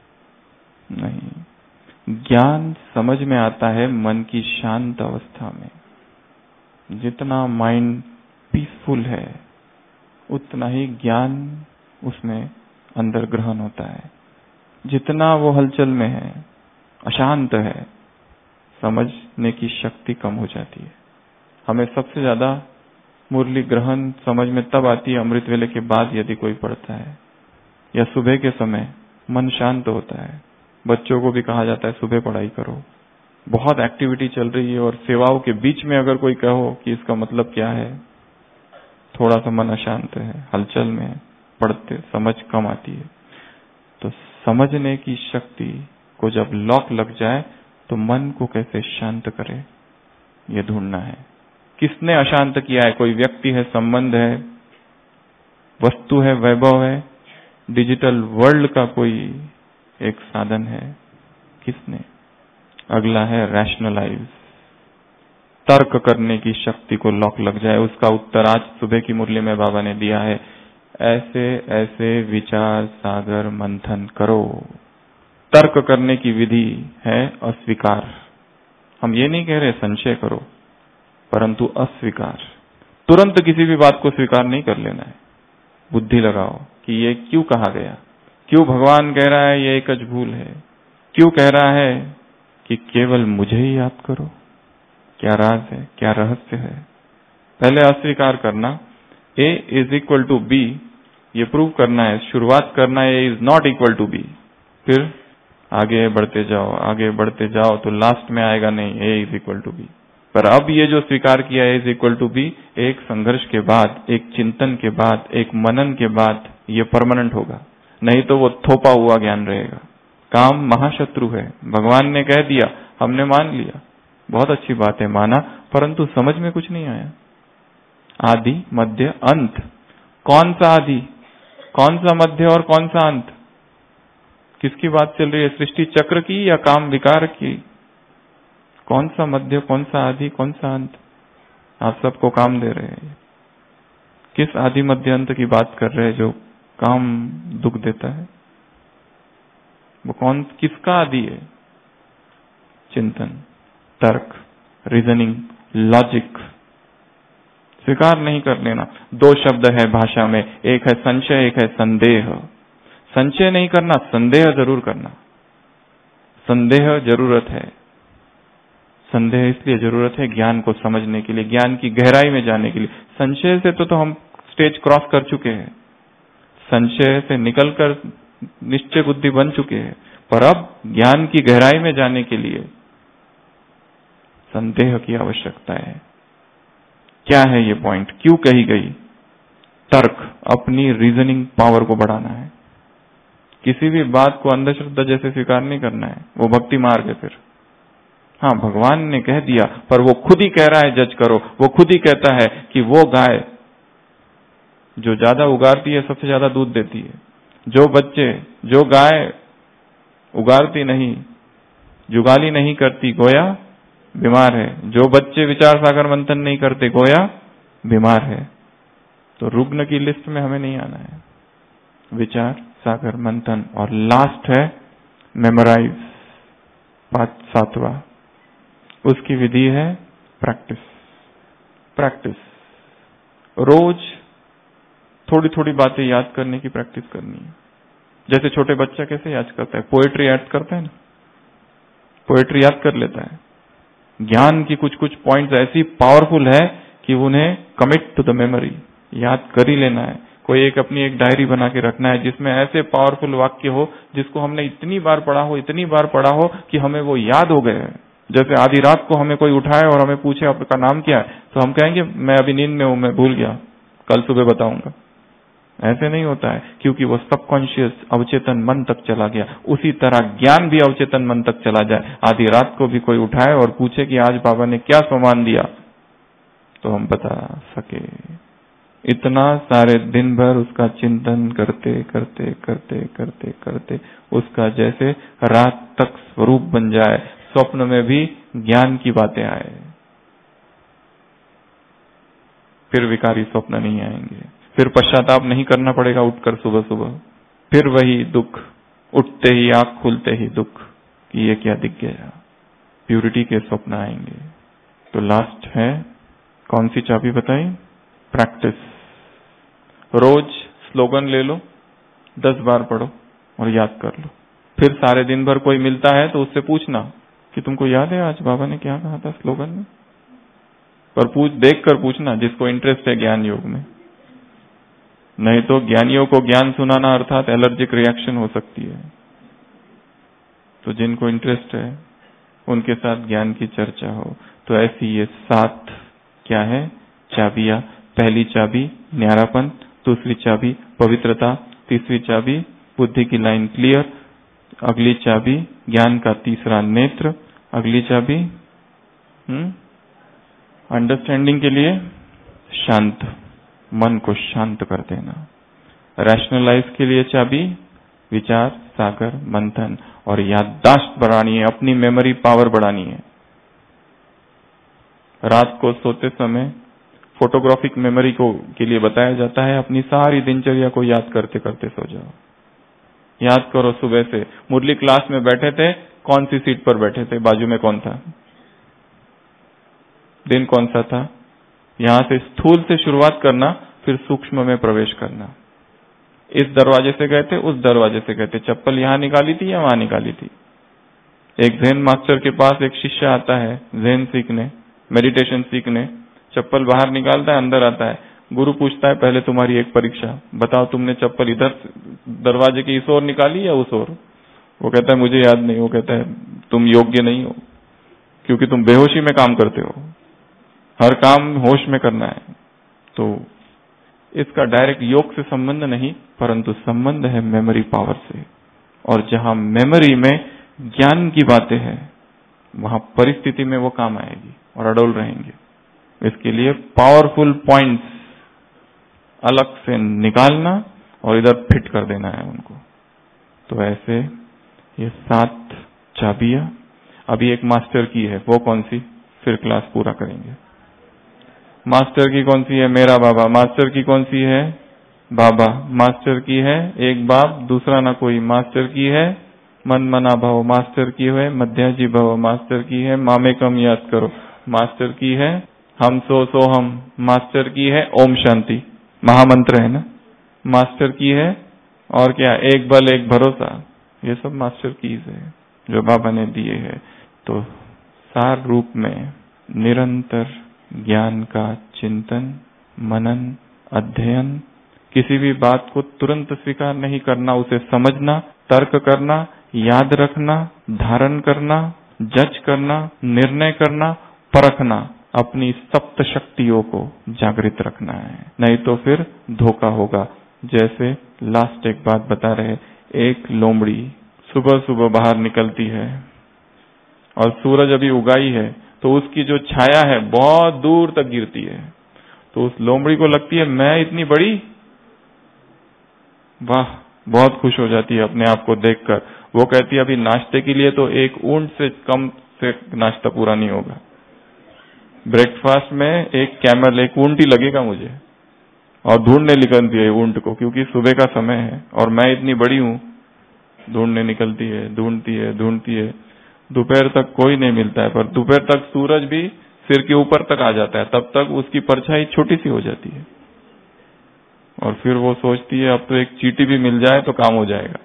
नहीं। ज्ञान समझ में आता है मन की शांत अवस्था में। जितना माइंड पीसफुल है उतना ही ज्ञान उसमें अंदर ग्रहण होता है। जितना वो हलचल में है, अशांत है, समझने की शक्ति कम हो जाती है। हमें सबसे ज्यादा मुरली ग्रहण समझ में तब आती है अमृत वेले के बाद, यदि कोई पढ़ता है, या सुबह के समय मन शांत होता है। बच्चों को भी कहा जाता है सुबह पढ़ाई करो। बहुत एक्टिविटी चल रही है और सेवाओं के बीच में अगर कोई कहो कि इसका मतलब क्या है, थोड़ा सा मन अशांत है, हलचल में है, पढ़ते समझ कम आती है। तो समझने की शक्ति को जब लॉक लग जाए तो मन को कैसे शांत करे, ये ढूंढना है। किसने अशांत किया है? कोई व्यक्ति है, संबंध है, वस्तु है, वैभव है, डिजिटल वर्ल्ड का कोई एक साधन है? किसने? अगला है रैशनलाइज, तर्क करने की शक्ति को लॉक लग जाए। उसका उत्तर आज सुबह की मुरली में बाबा ने दिया है। ऐसे ऐसे विचार सागर मंथन करो। तर्क करने की विधि है अस्वीकार। हम ये नहीं कह रहे संशय करो, परंतु अस्वीकार। तुरंत किसी भी बात को स्वीकार नहीं कर लेना है। बुद्धि लगाओ कि ये क्यों कहा गया, क्यों भगवान कह रहा है ये एकच भूल है, क्यों कह रहा है कि केवल मुझे ही याद करो, क्या राज है, क्या रहस्य है। पहले अस्वीकार करना, A is equal to B, ये प्रूव करना है, शुरुआत करना है A is not equal to B। फिर आगे बढ़ते जाओ, आगे बढ़ते जाओ तो लास्ट में आएगा नहीं A is equal to B। पर अब ये जो स्वीकार किया A is equal to B, एक संघर्ष के बाद, एक चिंतन के बाद, एक मनन के बाद ये परमानेंट होगा, नहीं तो वो थोपा हुआ ज्ञान रहेगा। काम महाशत्रु है। भगवान ने कह दिया, हमने मान लिया, बहुत अच्छी बात है, माना, परंतु समझ में कुछ नहीं आया। आदि मध्य अंत, कौन सा आदि, कौन सा मध्य और कौन सा अंत? किसकी बात चल रही है? सृष्टि चक्र की या काम विकार की? कौन सा मध्य, कौन सा आदि, कौन सा अंत? आप सबको काम दे रहे हैं। किस आदि मध्य अंत की बात कर रहे हैं जो काम दुख देता है? वो कौन, किसका आदि है? चिंतन, तर्क, रीजनिंग, लॉजिक स्वीकार नहीं कर लेना। दो शब्द है भाषा में, एक है संशय, एक है संदेह। संशय नहीं करना, संदेह जरूर करना। संदेह जरूरत है। संदेह इसलिए जरूरत है ज्ञान को समझने के लिए, ज्ञान की गहराई में जाने के लिए। संशय से तो हम स्टेज क्रॉस कर चुके हैं, संशय से निकलकर निश्चय बुद्धि बन चुके हैं, पर अब ज्ञान की गहराई में जाने के लिए संदेह की आवश्यकता है। क्या है ये पॉइंट, क्यों कही गई? तर्क, अपनी रीजनिंग पावर को बढ़ाना है। किसी भी बात को अंधश्रद्धा जैसे स्वीकार नहीं करना है, वो भक्ति मार्ग है। फिर हाँ, भगवान ने कह दिया, पर वो खुद ही कह रहा है जज करो। वो खुद ही कहता है कि वो गाय जो ज्यादा उगारती है सबसे ज्यादा दूध देती है। जो गाय उगारती नहीं, जुगाली नहीं करती, गोया बीमार है। जो बच्चे विचार सागर मंथन नहीं करते, गोया बीमार है। तो रुग्ण की लिस्ट में हमें नहीं आना है। विचार सागर मंथन, और लास्ट है मेमोराइज, 7वां। उसकी विधि है प्रैक्टिस। प्रैक्टिस, रोज थोड़ी थोड़ी बातें याद करने की प्रैक्टिस करनी है। जैसे छोटे बच्चा कैसे याद करता है, पोएट्री याद करता है ना, पोएट्री याद कर लेता है। ज्ञान की कुछ कुछ पॉइंट्स ऐसी पावरफुल है कि उन्हें कमिट टू द मेमोरी, याद कर ही लेना है। कोई अपनी एक डायरी बना के रखना है जिसमें ऐसे पावरफुल वाक्य हो जिसको हमने इतनी बार पढ़ा हो कि हमें वो याद हो गए। जैसे आधी रात को हमें कोई उठाए और हमें पूछे आपका नाम क्या है, तो हम कहेंगे मैं अभी नींद में हूं, मैं भूल गया, कल सुबह बताऊंगा। ऐसे नहीं होता है, क्योंकि वो सबकॉन्शियस अवचेतन मन तक चला गया। उसी तरह ज्ञान भी अवचेतन मन तक चला जाए। आधी रात को भी कोई उठाए और पूछे कि आज बाबा ने क्या सम्मान दिया, तो हम बता सके। इतना सारे दिन भर उसका चिंतन करते करते करते करते करते उसका जैसे रात तक स्वरूप बन जाए, स्वप्न में भी ज्ञान की बातें आए। फिर विकारी स्वप्न नहीं आएंगे, फिर पश्चाताप नहीं करना पड़ेगा उठकर सुबह सुबह। फिर वही दुख, उठते ही आंख खुलते ही दुख कि ये क्या दिख गया। प्यूरिटी के स्वप्न आएंगे। तो लास्ट है, कौन सी चाबी बताई? प्रैक्टिस। रोज स्लोगन ले लो, 10 बार पढ़ो और याद कर लो। फिर सारे दिन भर कोई मिलता है तो उससे पूछना कि तुमको याद है आज बाबा ने क्या कहा था स्लोगन में? पर देख कर पूछना जिसको इंटरेस्ट है ज्ञान योग में। नहीं तो ज्ञानियों को ज्ञान सुनाना अर्थात एलर्जिक रिएक्शन हो सकती है। तो जिनको इंटरेस्ट है उनके साथ ज्ञान की चर्चा हो। तो ऐसी ये 7 क्या है चाबियां। पहली चाबी न्यारापन, दूसरी चाबी पवित्रता, तीसरी चाबी बुद्धि की लाइन क्लियर, अगली चाबी ज्ञान का तीसरा नेत्र, अगली चाबी अंडरस्टैंडिंग के लिए शांत, मन को शांत कर देना। रैशनलाइज के लिए चाबी विचार सागर मंथन, और याददाश्त बढ़ानी है, अपनी मेमोरी पावर बढ़ानी है। रात को सोते समय फोटोग्राफिक मेमोरी के लिए बताया जाता है, अपनी सारी दिनचर्या को याद करते करते सो जाओ। याद करो सुबह से मुरली क्लास में बैठे थे, कौन सी सीट पर बैठे थे, बाजू में कौन था, दिन कौन सा था। यहां से स्थूल से शुरुआत करना, फिर सूक्ष्म में प्रवेश करना। इस दरवाजे से गए थे, उस दरवाजे से गए थे, चप्पल यहां निकाली थी या वहां निकाली थी। एक ज़ेन मास्टर के पास एक शिष्य आता है ज़ेन सीखने, मेडिटेशन सीखने, चप्पल बाहर निकालता है, अंदर आता है। गुरु पूछता है पहले तुम्हारी एक परीक्षा, बताओ तुमने चप्पल इधर दरवाजे की इस ओर निकाली या उस ओर? वो कहता है मुझे याद नहीं। वो कहता है तुम योग्य नहीं हो, क्योंकि तुम बेहोशी में काम करते हो, हर काम होश में करना है। तो इसका डायरेक्ट योग से संबंध नहीं, परंतु संबंध है मेमोरी पावर से। और जहां मेमोरी में ज्ञान की बातें हैं, वहां परिस्थिति में वो काम आएगी और अडोल रहेंगे। इसके लिए पावरफुल पॉइंट्स अलग से निकालना और इधर फिट कर देना है उनको। तो ऐसे ये 7 चाबियां। अभी एक मास्टर की है, वो कौन सी, फिर क्लास पूरा करेंगे। मास्टर की कौन सी है, मेरा बाबा। मास्टर की कौन सी है, बाबा। मास्टर की है एक बाप, दूसरा ना कोई। मास्टर की है मन मना भव। मास्टर की है मध्याजी भव। मास्टर की है मामे कम याद करो। मास्टर की है हम सो हम। मास्टर की है ओम शांति, महामंत्र है ना। मास्टर की है और क्या, एक बल एक भरोसा। ये सब मास्टर कीज है जो बाबा ने दिए है। तो सार रूप में निरंतर ज्ञान का चिंतन, मनन, अध्ययन, किसी भी बात को तुरंत स्वीकार नहीं करना, उसे समझना, तर्क करना, याद रखना, धारण करना, जज करना, निर्णय करना, परखना, अपनी सप्त शक्तियों को जागृत रखना है, नहीं तो फिर धोखा होगा। जैसे लास्ट एक बात बता रहे, एक लोमड़ी सुबह सुबह बाहर निकलती है और सूरज अभी उगाई है तो उसकी जो छाया है बहुत दूर तक गिरती है। तो उस लोमड़ी को लगती है मैं इतनी बड़ी, वाह, बहुत खुश हो जाती है अपने आप को देखकर। वो कहती है अभी नाश्ते के लिए तो एक ऊंट से कम से नाश्ता पूरा नहीं होगा। ब्रेकफास्ट में एक कैमल, एक ऊंट ही लगेगा मुझे। और ढूंढने निकलती है ऊंट को, क्योंकि सुबह का समय है और मैं इतनी बड़ी हूं। ढूंढने निकलती है, ढूंढती है, ढूंढती है, दोपहर तक कोई नहीं मिलता है। पर दोपहर तक सूरज भी सिर के ऊपर तक आ जाता है, तब तक उसकी परछाई छोटी सी हो जाती है। और फिर वो सोचती है अब तो एक चींटी भी मिल जाए तो काम हो जाएगा।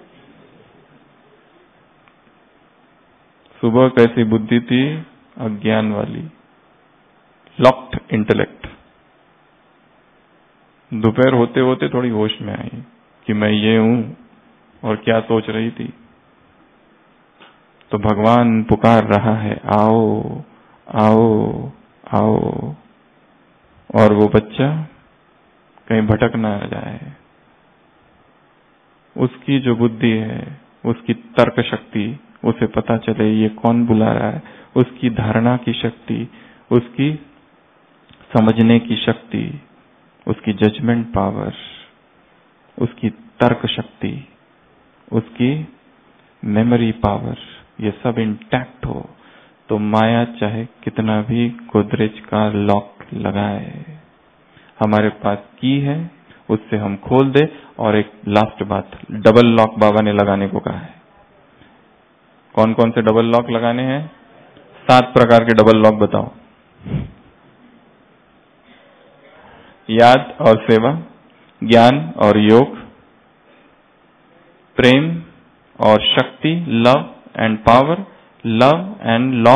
सुबह कैसी बुद्धि थी, अज्ञान वाली, लॉक्ड इंटेलेक्ट। दोपहर होते होते थोड़ी होश में आई कि मैं ये हूं और क्या सोच रही थी। तो भगवान पुकार रहा है, आओ आओ आओ। और वो बच्चा कहीं भटक ना जाए। उसकी जो बुद्धि है, उसकी तर्क शक्ति, उसे पता चले ये कौन बुला रहा है। उसकी धारणा की शक्ति, उसकी समझने की शक्ति, उसकी जजमेंट पावर, उसकी तर्क शक्ति, उसकी मेमोरी पावर, ये सब इंटैक्ट हो तो माया चाहे कितना भी गोदरेज का लॉक लगाए, हमारे पास की है, उससे हम खोल दे। और एक लास्ट बात, डबल लॉक बाबा ने लगाने को कहा है। कौन कौन से डबल लॉक लगाने हैं? 7 प्रकार के डबल लॉक बताओ। याद और सेवा, ज्ञान और योग, प्रेम और शक्ति, love and power, love and law,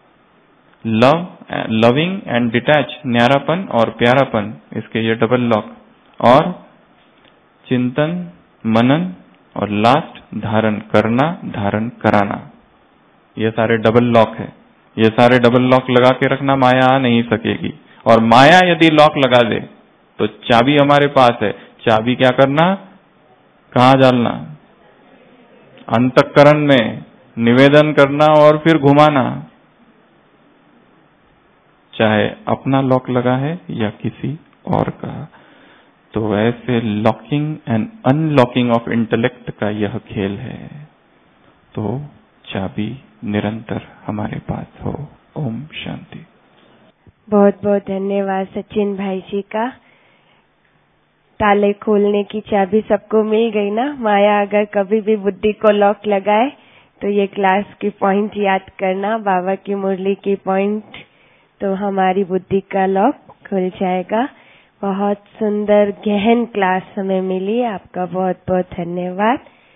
loving and detach, न्यारापन और प्यारापन, इसके ये डबल लॉक। और चिंतन, मनन और लास्ट धारण करना, धारण कराना, ये सारे डबल लॉक है। ये सारे डबल लॉक लगा के रखना, माया आ नहीं सकेगी। और माया यदि लॉक लगा दे तो चाबी हमारे पास है। चाबी क्या करना, कहां डालना? अंतःकरण में निवेदन करना और फिर घुमाना, चाहे अपना लॉक लगा है या किसी और का। तो ऐसे locking and unlocking of intellect का यह खेल है। तो चाबी निरंतर हमारे पास हो। ओम शांति। बहुत बहुत धन्यवाद सचिन भाई जी का। ताले खोलने की चाबी सबको मिल गई ना। माया अगर कभी भी बुद्धि को लॉक लगाए तो ये क्लास की पॉइंट याद करना, बाबा की मुरली की पॉइंट, तो हमारी बुद्धि का लॉक खुल जाएगा। बहुत सुंदर गहन क्लास हमें मिली, आपका बहुत बहुत धन्यवाद।